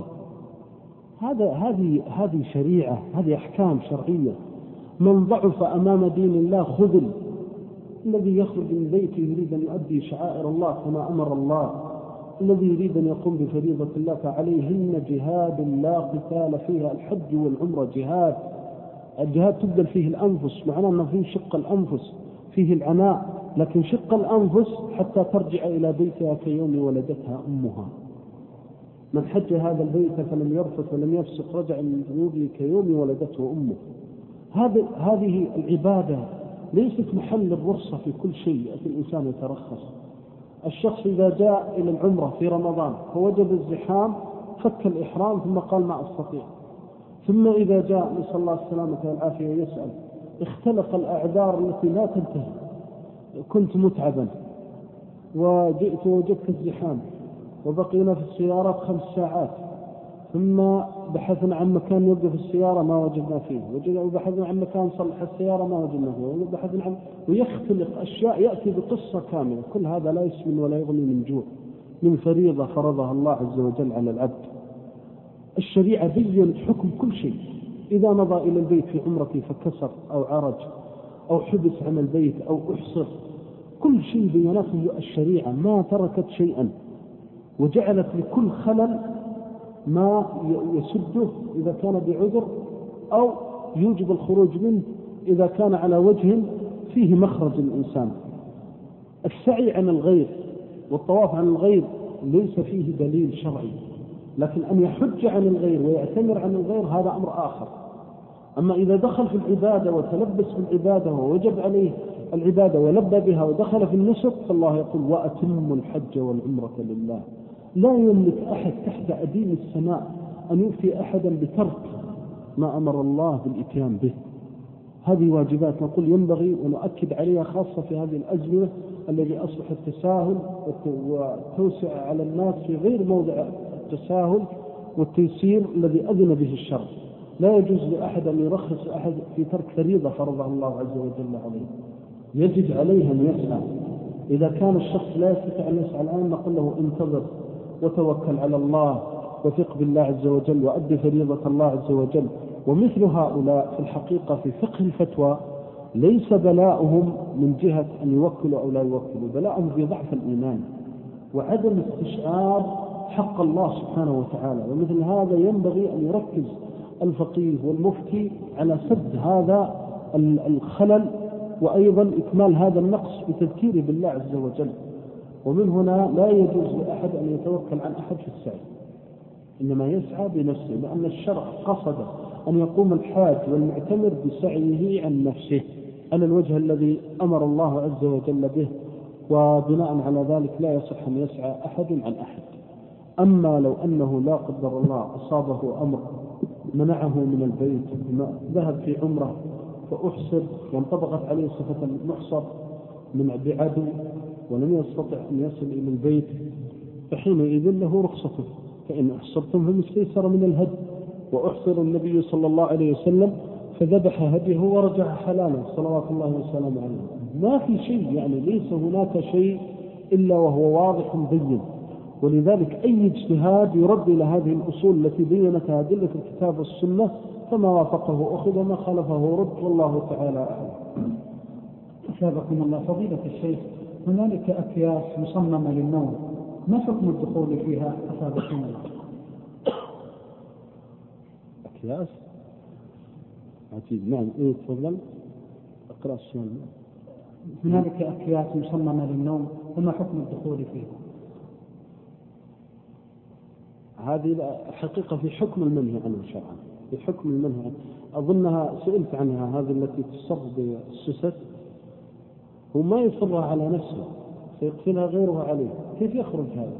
هذه شريعة، هذه أحكام شرعية. من ضعف أمام دين الله خذل. الذي يخرج من بيته يريد أن يؤدي شعائر الله كما أمر الله، الذي يريد أن يقوم بفريضة الله فعليهن جهاد لا قتال فيها. الحج والعمرة جهاد. الجهاد تبذل فيه الأنفس، معناه أنه فيه شق الأنفس، فيه العناء، لكن شق الأنفس حتى ترجع إلى بيتها كيوم ولدتها أمها. من حج هذا البيت فلم يرفث ولم يفسق رجع من ذنوبه كيوم ولدته أمه. هذه العبادة ليست محل الرخصة في كل شيء يأتي الإنسان يترخص. الشخص إذا جاء إلى العمرة في رمضان فوجد الزحام فك الإحرام ثم قال ما أستطيع، ثم إذا جاء نسأل الله السلامة والعافية يسأل اختلق الأعذار التي لا تنتهي، كنت متعبا وجئت ووجدت الزحام وبقينا في السيارات 5 ساعات، ثم بحثنا عن مكان يوقف السيارة ما وجدنا فيه، وبحثنا عن مكان صلح السيارة ما وجدنا فيه، وبحثنا عن ويختلق أشياء يأتي بقصة كاملة. كل هذا لا يسمن ولا يغني من جوع، من فريضة فرضها الله عز وجل على العبد. الشريعة بيّنت حكم كل شيء. إذا مضى إلى البيت في عمرته فكسر أو عرج أو حبس عن البيت أو أحصر، كل شيء بينته الشريعة، ما تركت شيئا، وجعلت لكل خلل ما يسده إذا كان بعذر أو يوجب الخروج منه إذا كان على وجه فيه مخرج الإنسان. السعي عن الغير والطواف عن الغير ليس فيه دليل شرعي، لكن أن يحج عن الغير ويعتمر عن الغير هذا أمر آخر. أما إذا دخل في العبادة وتلبس بالعبادة ووجب عليه العبادة ولبى بها ودخل في النسك، فالله يقول وأتموا الحج والعمرة لله. لا يملك أحد تحت أديم السماء أن يفتي أحدا بترك ما أمر الله بالإتيان به. هذه واجبات نقول ينبغي ونؤكد عليها، خاصة في هذه الأزمنة الذي أصبح التساهل والتوسع على الناس في غير موضع التساهل والتيسير الذي أذن به الشرع. لا يجوز لأحد أن يرخص أحد في ترك فريضة فرضها الله عز وجل عليه، يجب عليه أن يسعى. إذا كان الشخص لا يستطيع أن يسعى الآن نقول له انتظر وتوكل على الله وثق بالله عز وجل وأدي فريضة الله عز وجل. ومثل هؤلاء في الحقيقة في فقه الفتوى ليس بلاؤهم من جهة أن يوكلوا أو لا يوكلوا، بلاؤهم في ضعف الإيمان وعدم استشعار حق الله سبحانه وتعالى. ومثل هذا ينبغي أن يركز الفقيه والمفتي على سد هذا الخلل، وأيضا إكمال هذا النقص بتذكيره بالله عز وجل. ومن هنا لا يجوز لأحد أن يتوكل عن أحد في السعي، إنما يسعى بنفسه، لأن الشرع قصد أن يقوم الحاج والمعتمر بسعيه عن نفسه على الوجه الذي أمر الله عز وجل به، وبناء على ذلك لا يصح أن يسعى أحد عن أحد. أما لو أنه لا قدر الله أصابه أمر منعه من البيت، ذهب في عمره فأحسر وانطبقت عليه صفة المحصر من بعدو ولم يستطع أن يصل إلى البيت، فحينئذ له رخصته، فإن أحصرتم فمستيسر من الهدي. وأحصر النبي صلى الله عليه وسلم فذبح هديه ورجع حلالا صلوات الله وسلامه عليه. ما في شيء، يعني ليس هناك شيء إلا وهو واضح بين. ولذلك أي اجتهاد يرد إلى هذه الأصول التي بينتها أدلة الكتاب والسنة، فما وافقه أخذ وما خالفه رد، والله تعالى أعلم. أثابكم الله. فضيلة الشيخ، هنالك أكياس مصممة للنوم، ما حكم الدخول فيها أثابكم الله؟ أكياس عجيب. نعم، إيه تفضل أقرأ السؤال. هنالك أكياس مصممة للنوم، وما حكم الدخول فيها؟ هذه حقيقة في حكم المنهي عنه شرعا، في حكم المنهي عنه. أظنها سئلت عنها، هذه التي تصر بالسوست، هو ما يصرها على نفسه، سيقفلها غيرها عليه، كيف يخرج هذا؟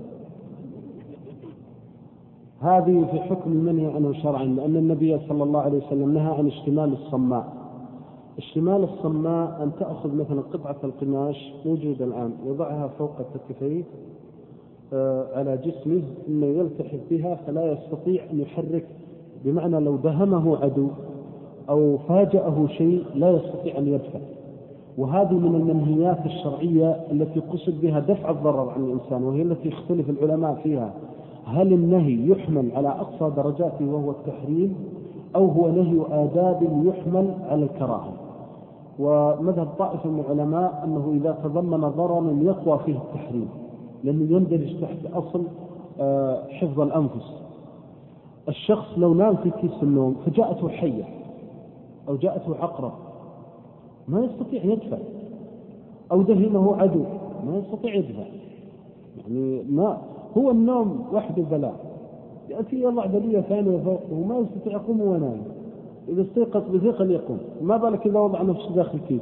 هذه في حكم المنهي عنه شرعا، لأن النبي صلى الله عليه وسلم نهى عن اشتمال الصماء. اشتمال الصماء أن تأخذ مثلا قطعة القماش موجودة الآن، يضعها فوق كتفيه على جسمه ثم يلتحف بها فلا يستطيع أن يحرك، بمعنى لو دهمه عدو أو فاجأه شيء لا يستطيع أن يدفع. وهذه من المنهيات الشرعية التي قصد بها دفع الضرر عن الإنسان، وهي التي يختلف العلماء فيها، هل النهي يحمل على أقصى درجاته وهو التحريم، أو هو نهي آداب يحمل على الكراهة؟ ومذهب طائفة من العلماء أنه إذا تضمن ضررا يقوى فيه التحريم، لأنه يندرج تحت أصل حفظ الأنفس. الشخص لو نام في كيس النوم فجاءته حية أو جاءته عقرب ما يستطيع يدفع، أو دهمه عدو ما يستطيع يدفع، يعني ما هو النوم وحده بلاء، يأتي يضع بلية ثانية فوقه وما يستطيع يقوم ونام، إذا استيقظ بثقل يقوم، ما بالك إذا وضع نفسه داخل كيس.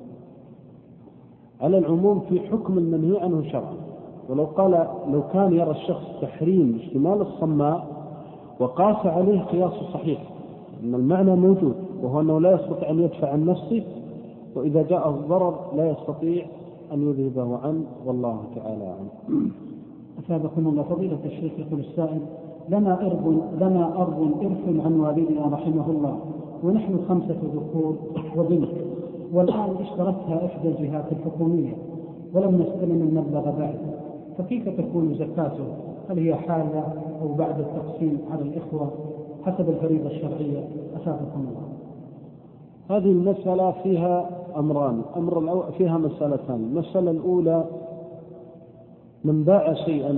على العموم في حكم المنهي عنه شرعا. ولو قال لو كان يرى الشخص تحريم اشتمال الصماء وقاس عليه قياس صحيح، أن المعنى موجود، وهو أنه لا يستطيع أن يدفع عن نفسه، وإذا جاءه الضرر لا يستطيع أن يذهبه عنه، والله تعالى عنه. أثابكم الله. فضيلة الشيخ، يقول السائل: لنا أرض إرث عن والدنا رحمه الله، ونحن 5 ذكور وبنت، والآن اشترتها إحدى الجهات الحكومية ولم نستلم المبلغ بعد، فكيف تكون زكاته؟ هل هي حالة أو بعد التقسيم على الإخوة حسب الفريضة الشرعية؟ أثابكم الله. هذه المسألة فيها أمران، فيها مسألتان. المسألة الأولى: من باع شيئا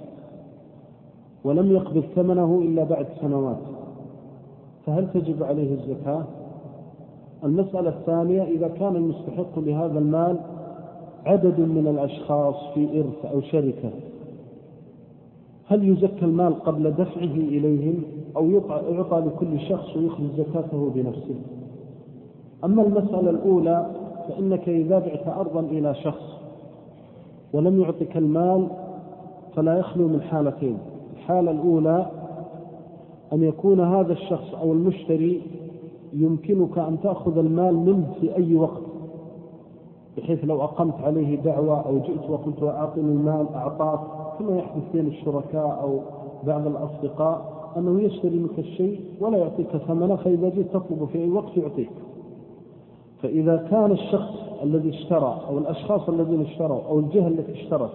ولم يقبض ثمنه إلا بعد سنوات، فهل تجب عليه الزكاة؟ المسألة الثانية: إذا كان المستحق لهذا المال عدد من الأشخاص في إرث أو شركة، هل يزكى المال قبل دفعه إليهم أو يعطى لكل شخص ويخرج زكاته بنفسه. أما المسألة الأولى فإنك إذا بعت أرضا إلى شخص ولم يعطك المال فلا يخلو من حالتين. الحالة الأولى أن يكون هذا الشخص أو المشتري يمكنك أن تأخذ المال منه في أي وقت، بحيث لو أقمت عليه دعوة أو جئت وقلت أعطني المال أعطاك، كما يحدث بين الشركاء أو بعض الأصدقاء أنه يشتري منك الشيء ولا يعطيك ثمنه، فإذا جئت تطلب في أي وقت يعطيك. فإذا كان الشخص الذي اشترى أو الأشخاص الذين اشتروا أو الجهة التي اشترت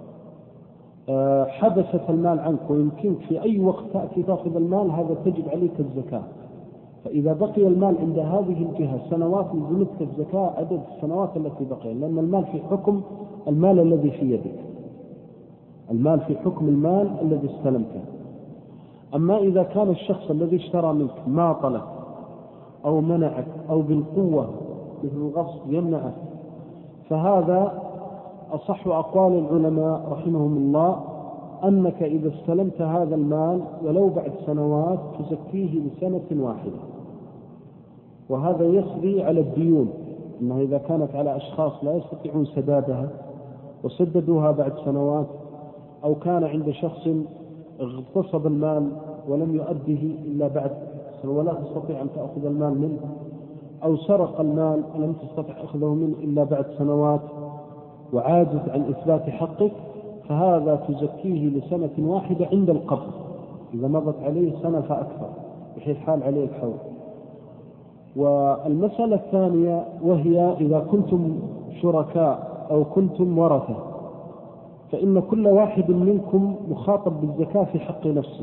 حبست المال عنك ويمكنك في أي وقت تأتي تأخذ المال، هذا تجب عليك الزكاة. فإذا بقي المال عند هذه الجهة سنوات لزمتك الزكاة عدد السنوات التي بقي، لأن المال في حكم المال الذي في يدك، المال في حكم المال الذي استلمته. أما إذا كان الشخص الذي اشترى منك ماطلك أو منعك أو بالقوة مثل الغصب يمنعك، فهذا أصح أقوال العلماء رحمهم الله أنك إذا استلمت هذا المال ولو بعد سنوات تزكيه لسنة واحدة. وهذا يسري على الديون، أنه إذا كانت على أشخاص لا يستطيعون سدادها وسددوها بعد سنوات، أو كان عند شخص اغتصب المال ولم يؤديه إلا بعد سنة ولا تستطيع أن تأخذ المال منه، أو سرق المال ولم تستطع أخذه منه إلا بعد سنوات وعاجز عن إثبات حقك، فهذا تزكيه لسنة واحدة عند القبض إذا مضت عليه سنة فأكثر، بحيث حال عليه الحول. والمسألة الثانية وهي إذا كنتم شركاء أو كنتم ورثة، فإن كل واحد منكم مخاطب بالزكاة في حق نفسه،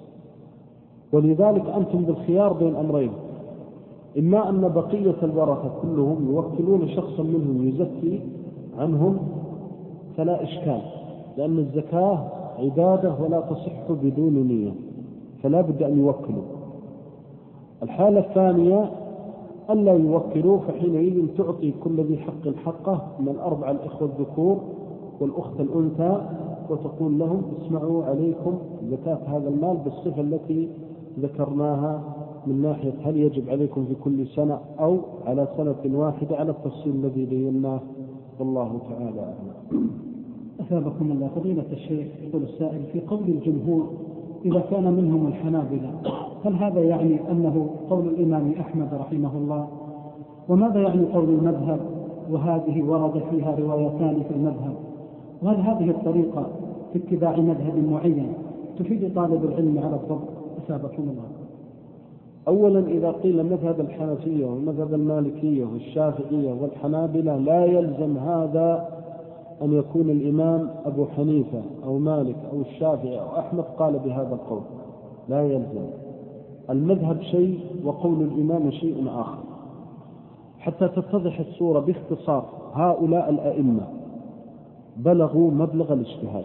ولذلك أنتم بالخيار بين أمرين: إما أن بقية الورثة كلهم يوكلون شخصا منهم يزكي عنهم فلا إشكال، لأن الزكاة عبادة ولا تصح بدون نية، فلا بد أن يوكلوا. الحالة الثانية ألا يوكلوا، فحينئذ تعطي كل ذي حق حقه من الأربعة الإخوة الذكور والأخت الأنثى، وتقول لهم: اسمعوا عليكم زكاة هذا المال بالصفة التي ذكرناها من ناحية هل يجب عليكم في كل سنة أو على سنة واحدة على التفصيل الذي بيناه، والله تعالى أعلم. أثابكم الله. فضيلة الشيخ، يقول السائل: في قول الجمهور إذا كان منهم الحنابلة، هل هذا يعني أنه قول الإمام أحمد رحمه الله؟ وماذا يعني قول المذهب وهذه ورد فيها روايتان في المذهب؟ وهل هذه الطريقة في اتباع مذهب معين تفيد طالب العلم على الضبط؟ أثابكم الله. أولا إذا قيل مذهب الحنفية ومذهب المالكية والشافعية والحنابلة، لا يلزم هذا أن يكون الإمام أبو حنيفة أو مالك أو الشافعي أو أحمد قال بهذا القول، لا يلزم. المذهب شيء وقول الإمام شيء آخر. حتى تتضح الصورة باختصار: هؤلاء الأئمة بلغوا مبلغ الاجتهاد،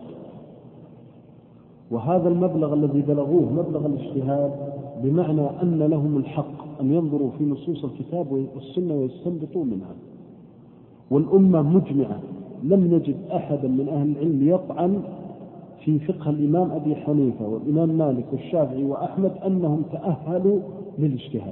وهذا المبلغ الذي بلغوه مبلغ الاجتهاد بمعنى أن لهم الحق أن ينظروا في نصوص الكتاب والسنة ويستنبطوا منها. والأمة مجمعة، لم نجد أحدا من أهل العلم يطعن في فقه الإمام أبي حنيفة والإمام مالك والشافعي وأحمد أنهم تأهلوا للاجتهاد.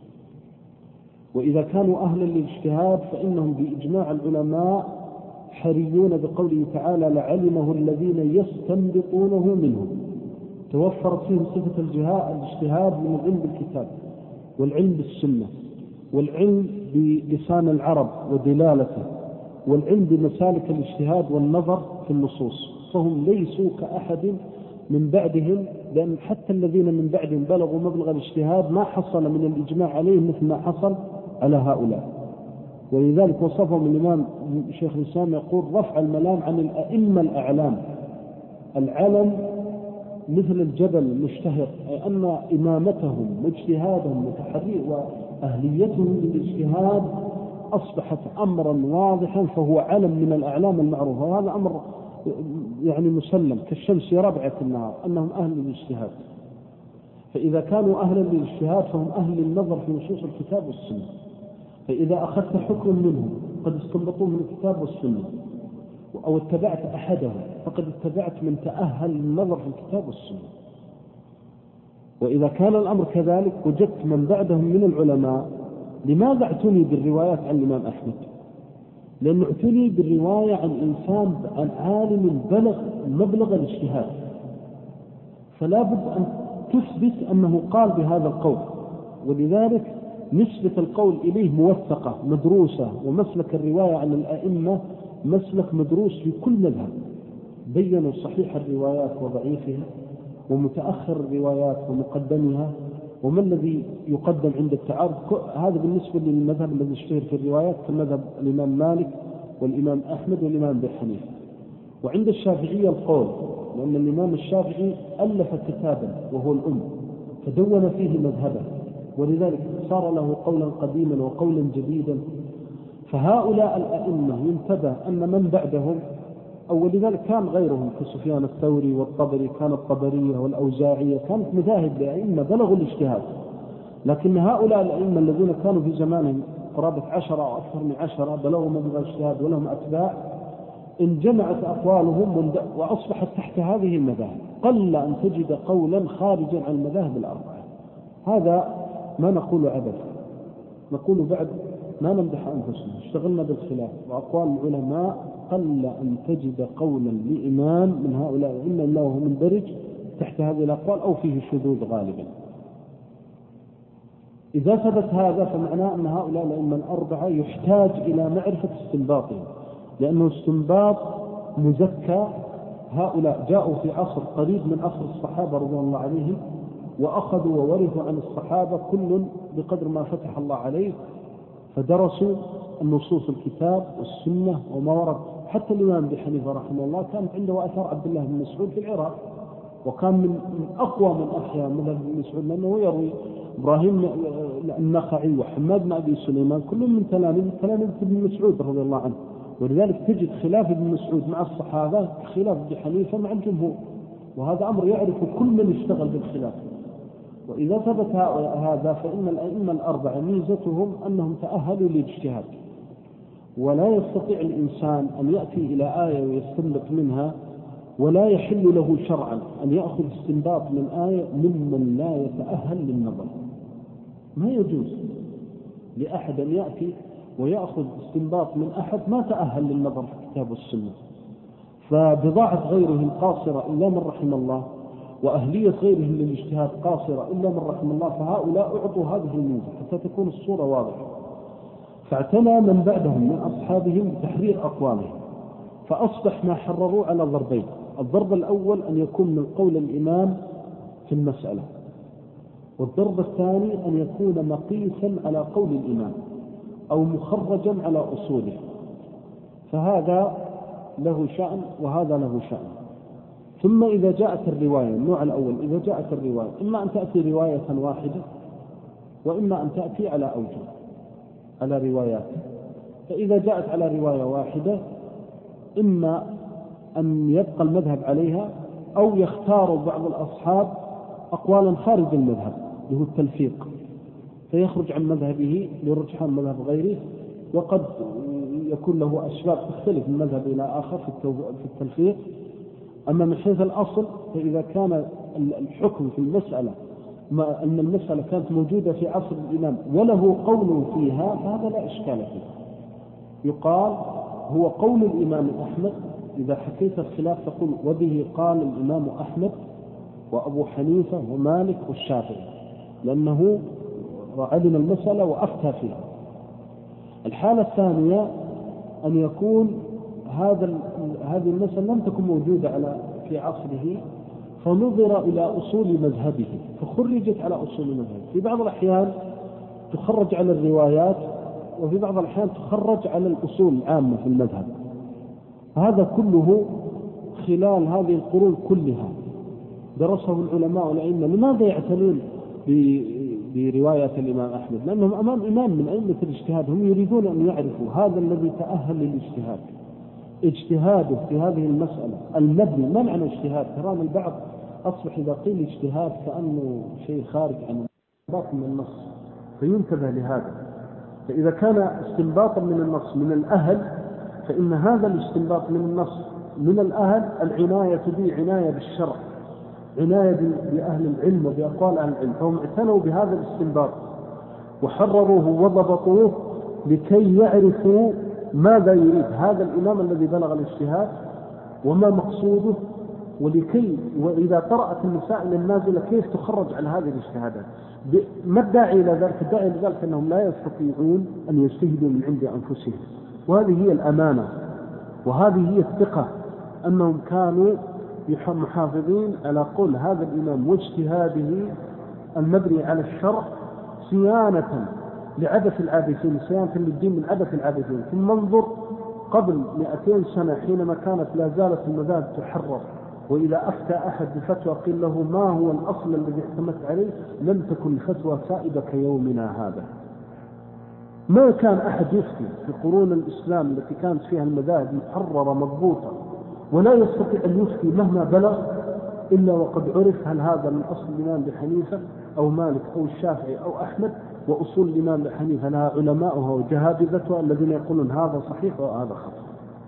وإذا كانوا أهلا للاجتهاد فإنهم بإجماع العلماء حريون بقوله تعالى: لعلمه الذين يستنبطونه منهم. توفرت فيهم صفة الاجتهاد من العلم بالكتاب والعلم بالسنة والعلم بلسان العرب ودلالته والعلم بمسالك الاجتهاد والنظر في النصوص، فهم ليسوا كأحد من بعدهم، لأن حتى الذين من بعدهم بلغوا مبلغ الاجتهاد ما حصل من الإجماع عليه مثل ما حصل على هؤلاء. ولذلك وصفهم الإمام شيخ الإسلام يقول: رفع الملام عن الأئمة الأعلام. العلم مثل الجبل المشتهر، أي أن إمامتهم واجتهادهم وأهليتهم للاجتهاد أصبحت أمرا واضحا، فهو علم من الأعلام المعروفة، وهذا أمر يعني مسلم كالشمس ربعة النهار أنهم أهل للاجتهاد. فإذا كانوا أهلا للاجتهاد فهم أهل للنظر في نصوص الكتاب والسنة. فإذا أخذت حكم منهم قد استنبطوه من الكتاب والسنة أو اتبعت أحدهم فقد اتبعت من تأهل للنظر في الكتاب والسنة. وإذا كان الأمر كذلك وجدت من بعدهم من العلماء. لماذا اعتني بالروايات عن الإمام أحمد؟ لأنه اعتني بالرواية عن إنسان، عن عالم بلغ مبلغ الاجتهاد، فلا بد أن تثبت أنه قال بهذا القول، ولذلك نسبة القول إليه موثقة مدروسة. ومسلك الرواية عن الأئمة مسلك مدروس في كل مذهب، بيّنوا صحيح الروايات وضعيفها، ومتأخر الروايات ومقدمها، وما الذي يقدم عند التعارض. هذا بالنسبة للمذهب الذي اشتهر في الروايات كمذهب الإمام مالك والإمام أحمد والإمام أبي حنيفة. وعند الشافعية القول، لأن الإمام الشافعي ألف كتابا وهو الأم فدون فيه مذهبه، ولذلك صار له قولا قديما وقولا جديدا. فهؤلاء الأئمة ينتبه أن من بعدهم، أو لذلك كان غيرهم كسفيان الثوري والطبري، كانت الطبرية والأوزاعية، كانت مذاهب لأئمة بلغوا الاجتهاد. لكن هؤلاء الأئمة الذين كانوا في زمانهم قرابة 10 أو أكثر من 10 بلغوا مبلغ الاجتهاد ولهم أتباع، انجمعت أقوالهم وأصبحت تحت هذه المذاهب. قل أن تجد قولا خارجا عن المذاهب الأربعة. هذا ما نقول عبث، نقول بعد ما نمدح أنفسنا، اشتغلنا بالخلاف. وأقوال العلماء قل أن تجد قولا لإمام من هؤلاء الأئمة إلا وهو مندرج تحت هذه الأقوال أو فيه شذوذ غالبا. إذا ثبت هذا فمعناه أن هؤلاء الأئمة الأربعة يحتاج إلى معرفة استنباطهم، لأنه استنباط مزكى. هؤلاء جاءوا في عصر قريب من عصر الصحابة رضوان الله عليهم، وأخذوا وورثوا عن الصحابة كل بقدر ما فتح الله عليه، فدرسوا النصوص الكتاب والسنة وما ورد. حتى الإمام أبي حنيفة رحمه الله كانت عنده أثر عبد الله بن مسعود في العراق، وكان من أقوى من أحيا مذهب بن مسعود، لأنه يروي إبراهيم النخعي وحماد بن أبي سليمان كلهم من تلاميذ ابن مسعود رضي الله عنه. ولذلك تجد خلاف ابن مسعود مع الصحابة خلاف ابن حنيفة مع الجمهور، وهذا أمر يعرف كل من اشتغل بالخلاف. وإذا ثبت هذا فإن الأئمة الأربعة ميزتهم أنهم تأهلوا للاجتهاد، ولا يستطيع الإنسان أن يأتي إلى آية ويستنبط منها، ولا يحل له شرعا أن يأخذ استنباط من آية ممن لا يتأهل للنظر. ما يجوز لأحد أن يأتي ويأخذ استنباط من أحد ما تأهل للنظر في الكتاب والسنة. فبضاعة غيرهم قاصرة إلا من رحم الله، وأهلية غيرهم للاجتهاد قاصرة إلا من رحم الله، فهؤلاء أعطوا هذه الميزة حتى تكون الصورة واضحة. فاعتنى من بعدهم من أصحابهم بتحرير أقوالهم، فأصبح ما حرروا على ضربين. الضرب الأول أن يكون من قول الإمام في المسألة، والضرب الثاني أن يكون مقيسا على قول الإمام أو مخرجا على أصوله. فهذا له شأن وهذا له شأن. ثم إذا جاءت الرواية، النوع الأول إذا جاءت الرواية إما أن تأتي رواية واحدة وإما أن تأتي على أوجه، على روايات. فإذا جاءت على رواية واحدة إما أن يبقى المذهب عليها، أو يختار بعض الأصحاب أقوالا خارج المذهب له التلفيق، فيخرج عن مذهبه لرجحان مذهب غيره، وقد يكون له أسباب تختلف من مذهب إلى آخر في التلفيق. أما من حيث الأصل فإذا كان الحكم في المسألة أن المسألة كانت موجودة في عصر الإمام وله قول فيها فهذا لا إشكال فيه، يقال هو قول الإمام أحمد. إذا حكيت الخلاف تقول وبه قال الإمام أحمد وأبو حنيفة ومالك والشافعي، لأنه علم المسألة وأفتى فيها. الحالة الثانية أن يكون هذه المسألة لم تكن موجودة في عصره، فنظر إلى أصول مذهبه فخرجت على أصول مذهبه. في بعض الأحيان تخرج على الروايات، وفي بعض الأحيان تخرج على الأصول العامة في المذهب. هذا كله خلال هذه القرون كلها درسه العلماء والأئمة. لماذا يعتنون برواية الإمام أحمد؟ لأنهم أمام إمام من أئمة الاجتهاد، هم يريدون أن يعرفوا هذا الذي تأهل للاجتهاد اجتهاده في هذه المسألة المبني. ما معنى اجتهاد؟ ترى البعض أصبح إذا قيل اجتهاد كأنه شيء خارج عن استنباط من النص، فينتبه لهذا. فإذا كان استنباطا من النص من الأهل، فإن هذا الاستنباط من النص من الأهل العناية به عناية بالشرع، عناية بأهل العلم وبأقوال أهل العلم، فهم اعتنوا بهذا الاستنباط وحرروه وضبطوه لكي يعرفوا ماذا يريد هذا الإمام الذي بلغ الاجتهاد وما مقصوده، ولكي وإذا طرأت المسائل النازلة كيف تخرج على هذه الاجتهادات. ما الداعي إلى ذلك؟ الداعي إلى ذلك أنهم لا يستطيعون أن يجتهدوا من عند أنفسهم، وهذه هي الأمانة وهذه هي الثقة، أنهم كانوا محافظين على قول هذا الإمام واجتهاده المبني على الشرع صيانة لعبث العابثين، صيانة للدين من عبث العابثين. ثم انظر قبل 200 سنة حينما كانت لا زالت المذاهب تحرر، وإذا أفتى أحد بفتوى قيل له ما هو الأصل الذي اعتمدت عليه، لم تكن الفتوى سائدة كيومنا هذا. ما كان أحد يفتي في قرون الإسلام التي كانت فيها المذاهب محررة مضبوطة ولا يستطيع أن يفتي مهما بلغ إلا وقد عرف هل هذا من أصل الإمام أبي حنيفة أو مالك أو الشافعي أو أحمد، وأصول الإمام أبي حنيفة لها علماؤها وجهابذتها الذين يقولون هذا صحيح وهذا خطأ.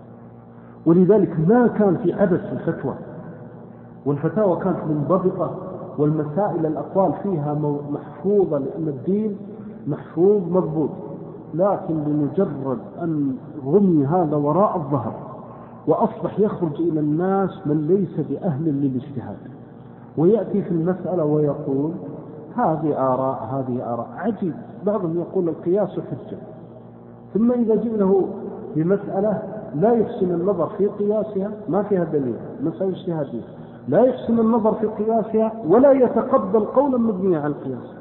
ولذلك ما كان في عبث في الفتوى، والفتاوى كانت منضبطة، والمسائل الأقوال فيها محفوظة لأن الدين محفوظ مضبوط. لكن بمجرد أن رمي هذا وراء الظهر وأصبح يخرج إلى الناس من ليس بأهل للاجتهاد، ويأتي في المسألة ويقول هذه آراء هذه آراء. عجيب، بعضهم يقول القياس حجة، ثم إذا جئناه بمسألة لا يحسن النظر في قياسها، ما فيها دليل، مسألة اجتهادية لا يحسن النظر في قياسها ولا يتقبل قولا مبنيا على القياس.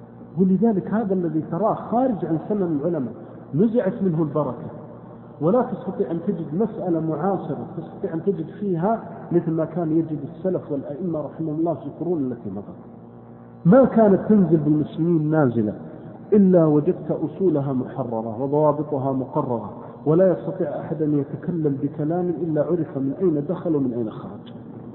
ولذلك هذا الذي تراه خارج عن سنن العلماء نزعت منه البركة، ولا تستطيع أن تجد مسألة معاصرة تستطيع أن تجد فيها مثل ما كان يجد السلف والأئمة رحمه الله في القرون التي مضت. ما كانت تنزل بالمسلمين نازلة إلا وجدت أصولها محررة وضوابطها مقررة، ولا يستطيع أحد أن يتكلم بكلام إلا عرف من أين دخل ومن أين خرج.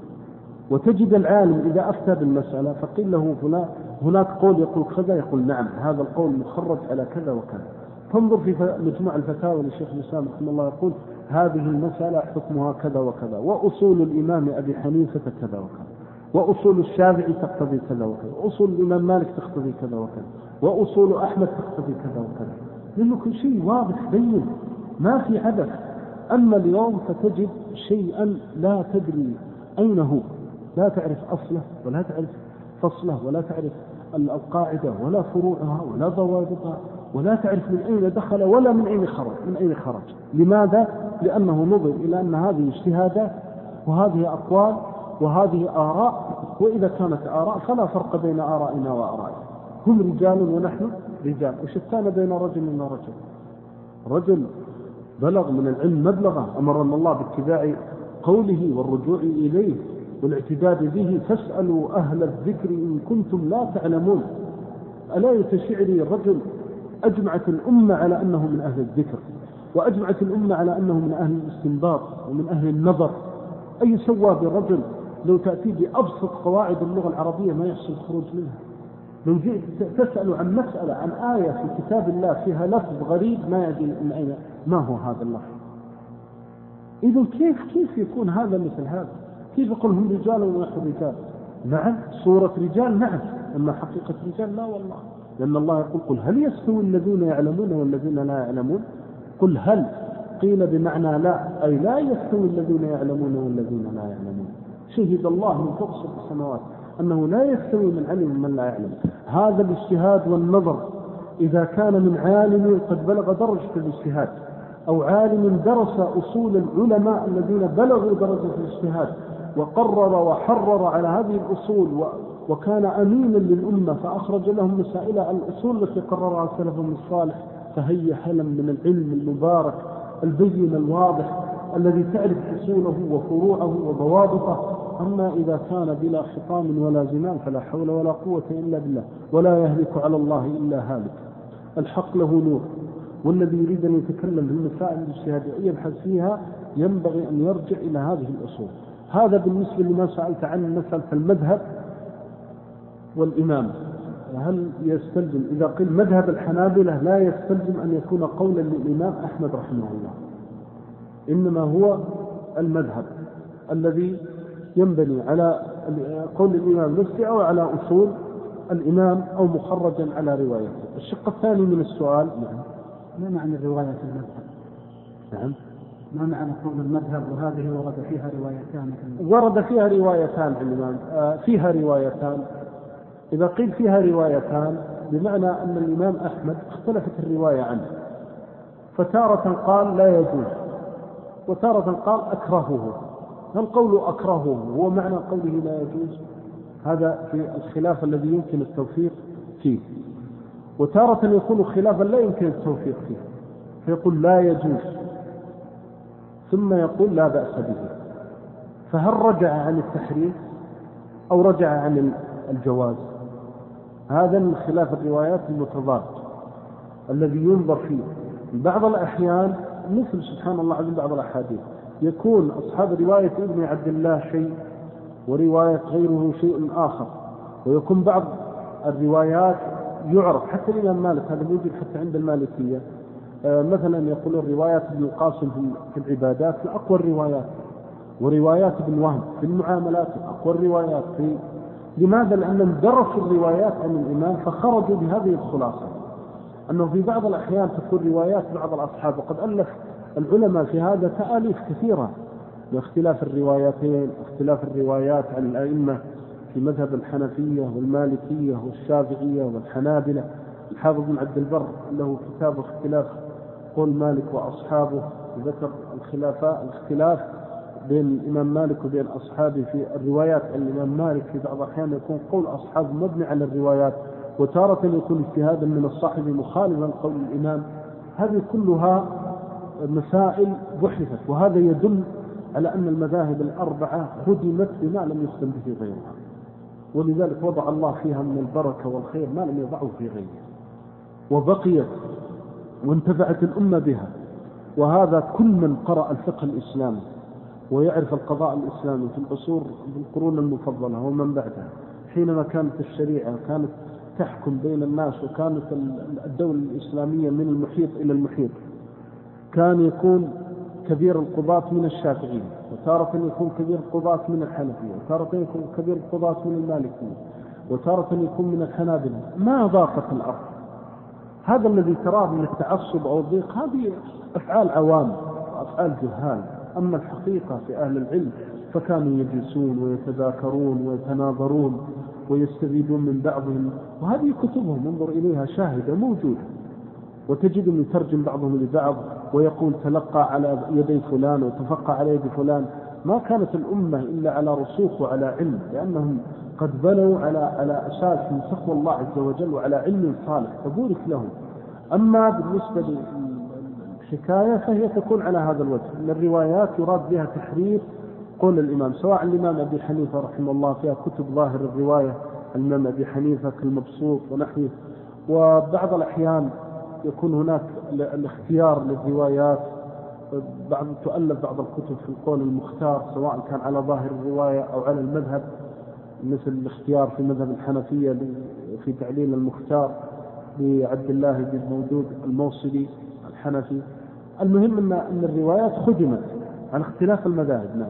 وتجد العالم إذا أفتى بالمسألة فقيل له هناك قول يقول كذا، يقول نعم هذا القول مخرج على كذا وكذا. تنظر في مجموع الفتاوى للشيخ الإسلام رحمه الله يقول هذه المسألة حكمها كذا وكذا، وأصول الإمام أبي حنيفة كذا وكذا، وأصول الشافعي تقتضي كذا وكذا، وأصول الإمام مالك تقتضي كذا وكذا، وأصول أحمد تقتضي كذا وكذا، لأنه كل شيء واضح بين ما في عبث. أما اليوم فتجد شيئا لا تدري أين هو، لا تعرف أصله ولا تعرف فصله ولا تعرف القاعدة ولا فروعها ولا ضوابطها، ولا تعرف من أين دخل ولا من أين خرج. لماذا؟ لأنه نظر إلى أن هذه اجتهادات وهذه أقوال وهذه آراء، وإذا كانت آراء فلا فرق بين آرائنا وآرائهم، هم رجال ونحن رجال، وشتان بين رجل ورجل. رجل بلغ من العلم مبلغا أمرنا الله باتباع قوله والرجوع إليه والاعتداد به، فاسألوا أهل الذكر إن كنتم لا تعلمون. ألا شعري الرجل أجمعت الأمة على أنه من أهل الذكر، وأجمعت الأمة على أنه من أهل الاستنباط ومن أهل النظر. أي سوى بالرجل لو تأتي بأبسط قواعد اللغة العربية ما يحصل الخروج منها. لو جئت تسأل عن مسألة عن آية في كتاب الله فيها لفظ غريب ما يدري من أين ما هو هذا اللفظ. إذن كيف يكون هذا مثل هذا؟ كيف يقول هم رجال ونحن رجال؟ نعم صورة رجال نعم، أما حقيقة رجال لا والله. لأن الله يقول قل هل يستوي الذين يعلمون والذين لا يعلمون؟ قل هل قيل بمعنى لا، أي لا يستوي الذين يعلمون والذين لا يعلمون. شهد الله من فوق سبع السماوات أنه لا يستوي من علم من لا يعلم. هذا الاجتهاد والنظر إذا كان من عالم قد بلغ درجة الاجتهاد، أو عالم درس أصول العلماء الذين بلغوا درجة الاجتهاد وقرر وحرر على هذه الأصول وكان أمينا للأمة فأخرج لهم مسائل الأصول التي قررها سلفهم الصالح، فهي حلم من العلم المبارك البين الواضح الذي تعرف أصوله وفروعه وضوابطه. أما إذا كان بلا خطام ولا زمان فلا حول ولا قوة إلا بالله، ولا يهلك على الله إلا هالك. الحق له نور، والذي يريد أن يتكلم بالمسائل الاجتهادية يبحث فيها ينبغي أن يرجع إلى هذه الأصول. هذا بالنسبة لما سألت عن مسألة المذهب والإمام، هل يستلزم إذا قيل مذهب الحنابلة لا يستلزم أن يكون قولا للإمام أحمد رحمه الله، إنما هو المذهب الذي ينبني على قول الإمام نفسه أو على أصول الإمام أو مخرجا على روايته. الشق الثاني من السؤال: ما معنى الرواية في المذهب؟ نعم، ما معنى قول المذهب وهذه ورد فيها روايتان؟ ورد فيها روايتان عن الإمام، فيها روايتان. إذا قيل فيها روايتان بمعنى أن الإمام أحمد اختلفت الرواية عنه، فتارة قال لا يجوز وتارة قال أكرهه. هل قول أكرهه هو معنى قوله لا يجوز؟ هذا في الخلاف الذي يمكن التوفيق فيه. وتارة يكون خلافا لا يمكن التوفيق فيه، فيقول لا يجوز ثم يقول لا بأس به. فهل رجع عن التحريم أو رجع عن الجواز؟ هذا من خلاف الروايات المتضاد الذي ينظر فيه. بعض الأحيان مثل سبحان الله عز بعض الأحاديث يكون أصحاب رواية ابن عبد الله شيء ورواية غيره شيء آخر، ويكون بعض الروايات يعرف حتى الإمام مالك، هذا موجود حتى عند المالكية. مثلا يقول الروايات ابن القاسم في العبادات لأقوى الروايات، وروايات ابن وهب في المعاملات أقوى الروايات. لماذا؟ لأنهم درسوا الروايات عن الإمام فخرجوا بهذه الخلاصة، أنه في بعض الأحيان تكون روايات بعض الأصحاب، وقد ألف العلماء في هذا تآليف كثيرة لاختلاف الرواياتين، اختلاف الروايات عن الأئمة في مذهب الحنفية والمالكية والشافعية والحنابلة. الحافظ بن عبد البر له كتاب اختلاف قول مالك وأصحابه، ذكر الاختلاف بين الإمام مالك وبين أصحابه في الروايات. الإمام مالك في بعض الأحيان يكون قول أصحابه مبني على الروايات، وتارة يكون اجتهادا من الصاحب مخالفا قول الإمام. هذه كلها مسائل بحثت، وهذا يدل على أن المذاهب الأربعة خدمت بما لم يخدم به غيرها، ولذلك وضع الله فيها من البركة والخير ما لم يضعه في غيرها، وبقيت وانتفعت الأمة بها. وهذا كل من قرأ الفقه الإسلامي ويعرف القضاء الإسلامي في العصور في القرون المفضلة ومن بعدها، حينما كانت الشريعة كانت تحكم بين الناس، وكانت الدولة الإسلامية من المحيط إلى المحيط، كان يكون كبير القضاة من الشافعية، وتارة يكون كبير القضاة من الحنفية، وتارة يكون كبير القضاة من المالكية، وتارة يكون من الحنابلة. ما ضاقت الأرض. هذا الذي تراه من التعصب أو الضيق هذه أفعال عوام وأفعال جهال. أما الحقيقة في أهل العلم فكانوا يجلسون ويتذاكرون ويتناظرون ويستفيدون من بعضهم، وهذه كتبهم انظر إليها شاهدة موجودة، وتجدهم يترجم بعضهم لبعض ويقول تلقى على يدي فلان وتفقى على يد فلان. ما كانت الأمة إلا على رسوخ وعلى علم، لأنهم قد بنوا على أساس من تقوى الله عز وجل وعلى علم صالح فبورك لهم. أما بالنسبة للحكاية فهي تكون على هذا الوجه، أن الروايات يراد بها تحرير قول الإمام، سواء الإمام أبي حنيفة رحمه الله فيها كتب ظاهر الرواية الإمام أبي حنيفة كالمبسوط ونحوه، وبعض الأحيان يكون هناك الاختيار للروايات، تؤلف بعض الكتب في القول المختار سواء كان على ظاهر الرواية أو على المذهب، مثل الاختيار في مذهب الحنفية في تعليل المختار لعبد الله بن مودود الموصلي الحنفي. المهم أن الروايات خدمت عن اختلاف المذاهب. نعم.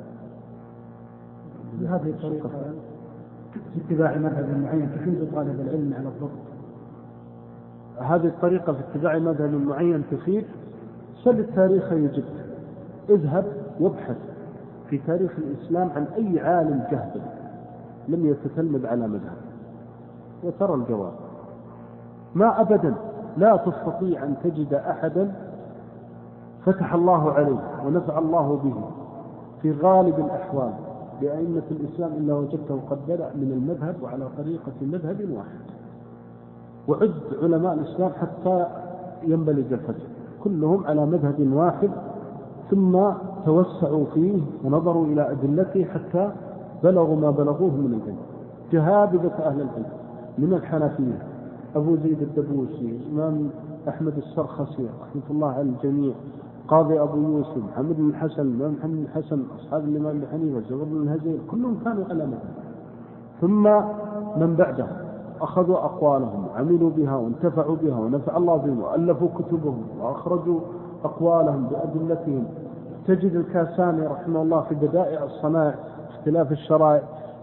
هذه الطريقة في اتباع مذهب معين تفيد طالب العلم على الضبط. هذه الطريقة في اتباع مذهب معين تفيد. سل التاريخ يجب، اذهب وابحث في تاريخ الإسلام عن أي عالم جهبل لم يتتلمذ على مذهب وترى الجواب. ما أبدا لا تستطيع أن تجد أحدا فتح الله عليه ونفع الله به في غالب الأحوال بأئمة الإسلام إلا وجدته قد بدأ من المذهب وعلى طريقة مذهب واحد. وعد علماء الإسلام حتى ينبلج الفجر كلهم على مذهب واحد، ثم توسعوا فيه ونظروا إلى أدلته حتى بلغوا ما بلغوه من العلم. جهابذة أهل العلم من الحنفية أبو زيد الدبوسي، الإمام أحمد السرخسي رحمة الله على الجميع، قاضي أبو يوسف، محمد بن الحسن، الإمام محمد بن الحسن، أصحاب الإمام أبي حنيفة، زبر بن الهزيل، كلهم كانوا على مذهب. ثم من بعدهم أخذوا أقوالهم وعملوا بها وانتفعوا بها ونفع الله بهم وألفوا كتبهم وأخرجوا أقوالهم بأدلتهم. تجد الكاساني رحمه الله في بدائع الصنائع اختلاف الشرائع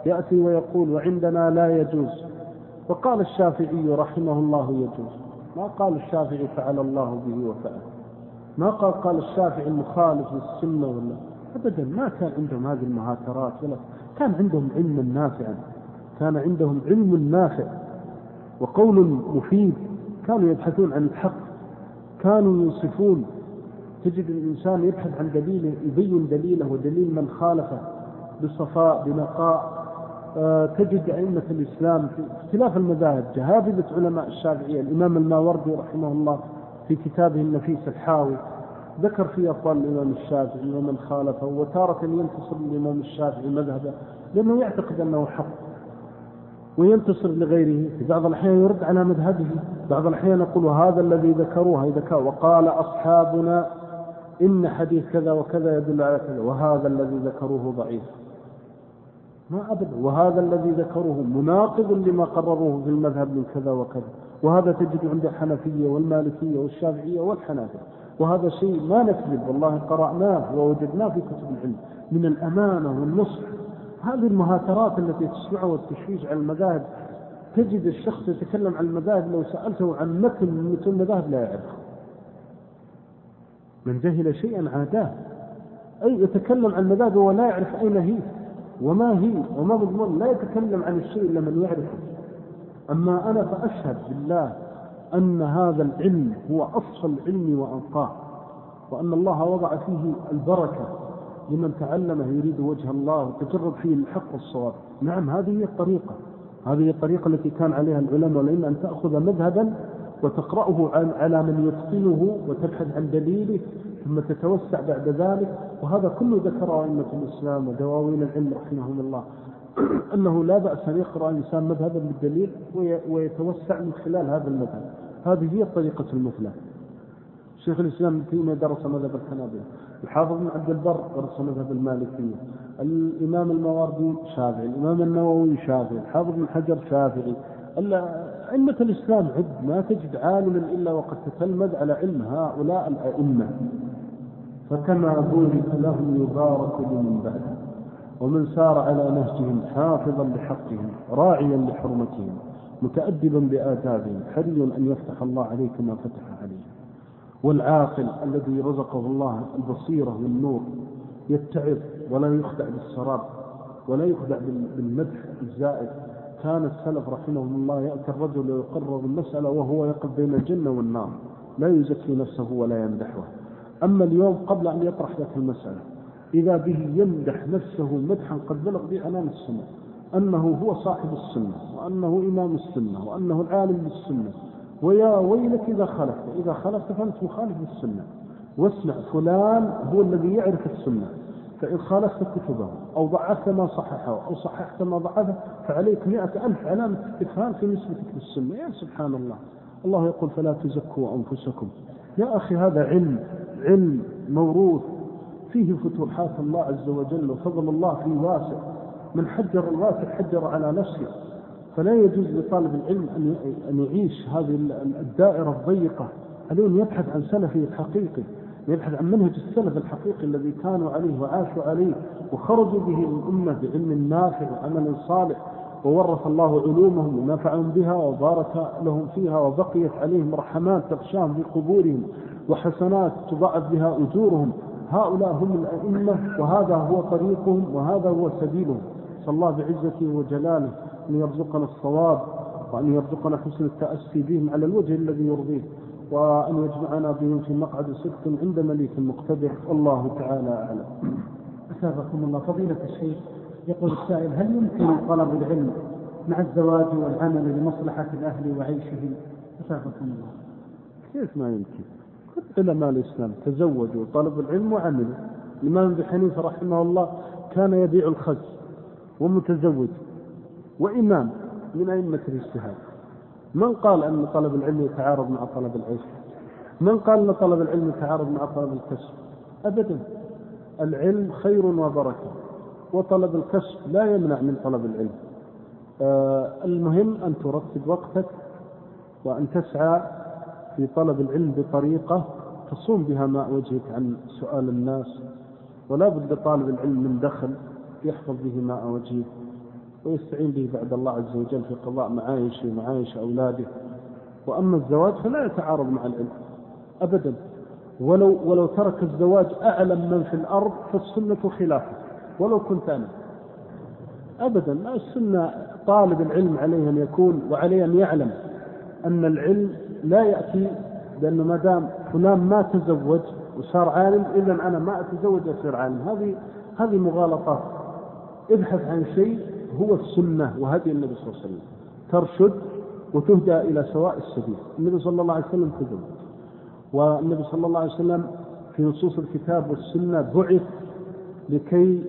يأتي ويقول وعندنا لا يجوز، وقال الشافعي رحمه الله يجوز. ما قال الشافعي فعل الله به وفعل، ما قال الشافعي المخالف للسنة ولا أبدا. ما كان عندهم هذه المهاترات، ولا كان عندهم علم نافع، كان عندهم علم نافع وقول مفيد. كانوا يبحثون عن الحق، كانوا ينصفون. تجد الإنسان يبحث عن دليله، يبين دليله ودليل من خالفه بصفاء بنقاء. تجد أئمة الإسلام في اختلاف المذاهب جهابذة علماء الشافعية. الإمام الماوردي رحمه الله في كتابه النفيس الحاوي ذكر فيه أقوال الإمام الشافعي ومن خالفه، وتارة ينتصر للإمام الشافعي مذهبه لأنه يعتقد أنه حق، وينتصر لغيره. في بعض الأحيان يرد على مذهبه، بعض الأحيان يقول هذا الذي ذكروه وقال أصحابنا إن حديث كذا وكذا يدل على كذا، وهذا الذي ذكروه ضعيف. ما أبدا، وهذا الذي ذكروه مناقض لما قرروه في المذهب من كذا وكذا. وهذا تجد عند الحنفية والمالكية والشافعية والحنابلة، وهذا شيء ما نكذب، والله قرأناه ووجدناه في كتب العلم من الأمانة والنصح. هذه المهاترات التي تسمعها والتشويش على المذاهب، تجد الشخص يتكلم عن المذاهب لو سألته عن متن من متن المذاهب لا يعرف. من جهل شيئا عاداه، أي يتكلم عن المذاهب ولا يعرف أين هي وما هي وما مضمون. لا يتكلم عن الشيء إلا من يعرفه. أما أنا فأشهد بالله أن هذا العلم هو أصل العلم وأنقاه، وأن الله وضع فيه البركة لمن تعلمه يريد وجه الله وتجرب فيه الحق والصواب. نعم، هذه هي الطريقة، هذه الطريقة التي كان عليها العلماء. لأن أن تأخذ مذهبا وتقرأه على من يتقنه وتبحث عن دليله ثم تتوسع بعد ذلك. وهذا كله ذكره أئمة الإسلام ودواوين العلم رحمهم الله، أنه لا بأس أن يقرأ الإنسان مذهبا بالدليل ويتوسع من خلال هذا المذهب. هذه هي الطريقة المثلى. شيخ الإسلام ابن تيمية درس مذهب الحنابلة، الحافظ بن عبد البر درس مذهب المالكية، الإمام الماوردي شافعي، الإمام النووي شافعي، الحافظ بن حجر شافعي. أئمة الإسلام عد، ما تجد عالما إلا وقد تتلمذ على علم هؤلاء الأئمة. فكما بورك لهم يبارك لمن بعده، ومن سار على نهجهم حافظا لحقهم راعيا لحرمتهم متأدبا بآدابهم حري أن يفتح الله عليه كما فتح عليه. والعاقل الذي رزقه الله البصيرة والنور يتعظ ولا يخدع بالسراب ولا يخدع بالمدح الزائد. كان السلف رحمهم الله يأتي الرجل ويقرر المسألة وهو يقف بين الجنة والنار، لا يزكي نفسه ولا يمدحه. أما اليوم قبل أن يطرح لك المسألة إذا به يمدح نفسه مدحا قد بلغ به عنان السنة، أنه هو صاحب السنة وأنه إمام السنة وأنه العالم بالسنة. ويا ويلك إذا خالفت فأنت مخالف بالسنة. واسمع، فلان هو الذي يعرف السنة، فإن خالفت كتبه أو ضعفت ما صححه أو صححت ما ضعفه فعليك 100,000 علامة استفهام في نسبتك للسنة. يا سبحان الله، الله يقول فلا تزكوا أنفسكم. يا أخي هذا علم موروث فيه فتوحات الله عز وجل وفضل الله فيه واسع. من حجر الواسع حجر على نفسه. فلا يجوز لطالب العلم أن يعيش هذه الدائرة الضيقة. عليه أن يبحث عن سلفه الحقيقي، يبحث عن منهج السلف الحقيقي الذي كانوا عليه وعاشوا عليه وخرجوا به الأمة بعلم نافع وعمل صالح، وورث الله علومهم ونفعهم بها وبارك لهم فيها، وبقيت عليهم رحمات تغشاهم في قبورهم وحسنات تضاعف بها أجورهم. هؤلاء هم الأئمة، وهذا هو طريقهم وهذا هو سبيلهم. صلى الله بعزته وجلاله أن يرزقنا الصواب وأن يرزقنا حسن التأسي بهم على الوجه الذي يرضيه، وأن يجمعنا بهم في مقعد صدق عند مليك مقتدر. والله تعالى أعلم. أثابكم الله. فضيلة الشيخ، يقول السائل: هل يمكن طلب العلم مع الزواج والعمل لمصلحة الأهل وعيشهم؟ أثابكم الله. كيف ما يمكن؟ كل علماء الإسلام تزوجوا طلب العلم وعملوا. الإمام أبي حنيفة رحمه الله كان يبيع الخز ومتزوج وإمام من أئمة الاجتهاد. من قال أن طلب العلم يتعارض مع طلب العيش؟ من قال أن طلب العلم يتعارض مع طلب الكسب؟ أبدا. العلم خير وبركة، وطلب الكسب لا يمنع من طلب العلم. المهم أن ترتب وقتك وأن تسعى في طلب العلم بطريقة تصوم بها ماء وجهك عن سؤال الناس، ولا بد طالب العلم من دخل يحفظ به ماء وجهه ويستعين به بعد الله عز وجل في قضاء معايشه ومعايش أولاده. وأما الزواج فلا يتعارض مع العلم أبدا، ولو ترك الزواج أعلم من في الأرض فالسنة خلافه، ولو كنت أنا أبدا. لا، السنة طالب العلم عليه أن يكون وعليه أن يعلم أن العلم لا يأتي لأنه ما دام فلان ما تزوج وصار عالم إذا أنا ما أتزوج أصير عالم. هذه مغالطات. ابحث عن شيء هو السنة وهدي النبي صلى الله عليه وسلم ترشد وتهدى إلى سواء السبيل. النبي صلى الله عليه وسلم تزوج، والنبي صلى الله عليه وسلم في نصوص الكتاب والسنة بعث لكي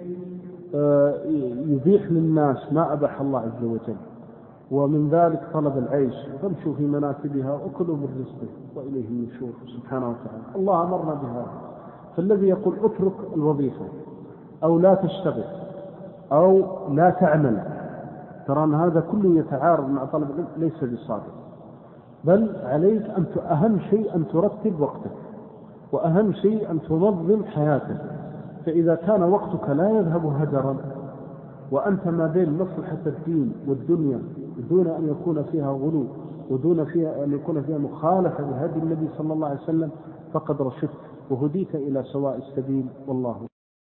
يبيح للناس ما أباح الله عز وجل، ومن ذلك طلب العيش. فامشوا في مناكبها وكلوا من رزقه وإليه النشور سبحانه وتعالى. الله أمرنا بهذا. فالذي يقول اترك الوظيفة أو لا تشتغل أو لا تعمل، ترى أن هذا كله يتعارض مع طلب العلم، ليس بصادق. بل عليك أهم شيء أن ترتب وقتك، وأهم شيء أن تنظم حياتك. فإذا كان وقتك لا يذهب هدرا وأنت ما بين مصلحة الدين والدنيا دون أن يكون فيها غلو ودون أن يكون فيها مخالفة لهدي النبي صلى الله عليه وسلم، فقد رشدت وهديت إلى سواء السبيل. والله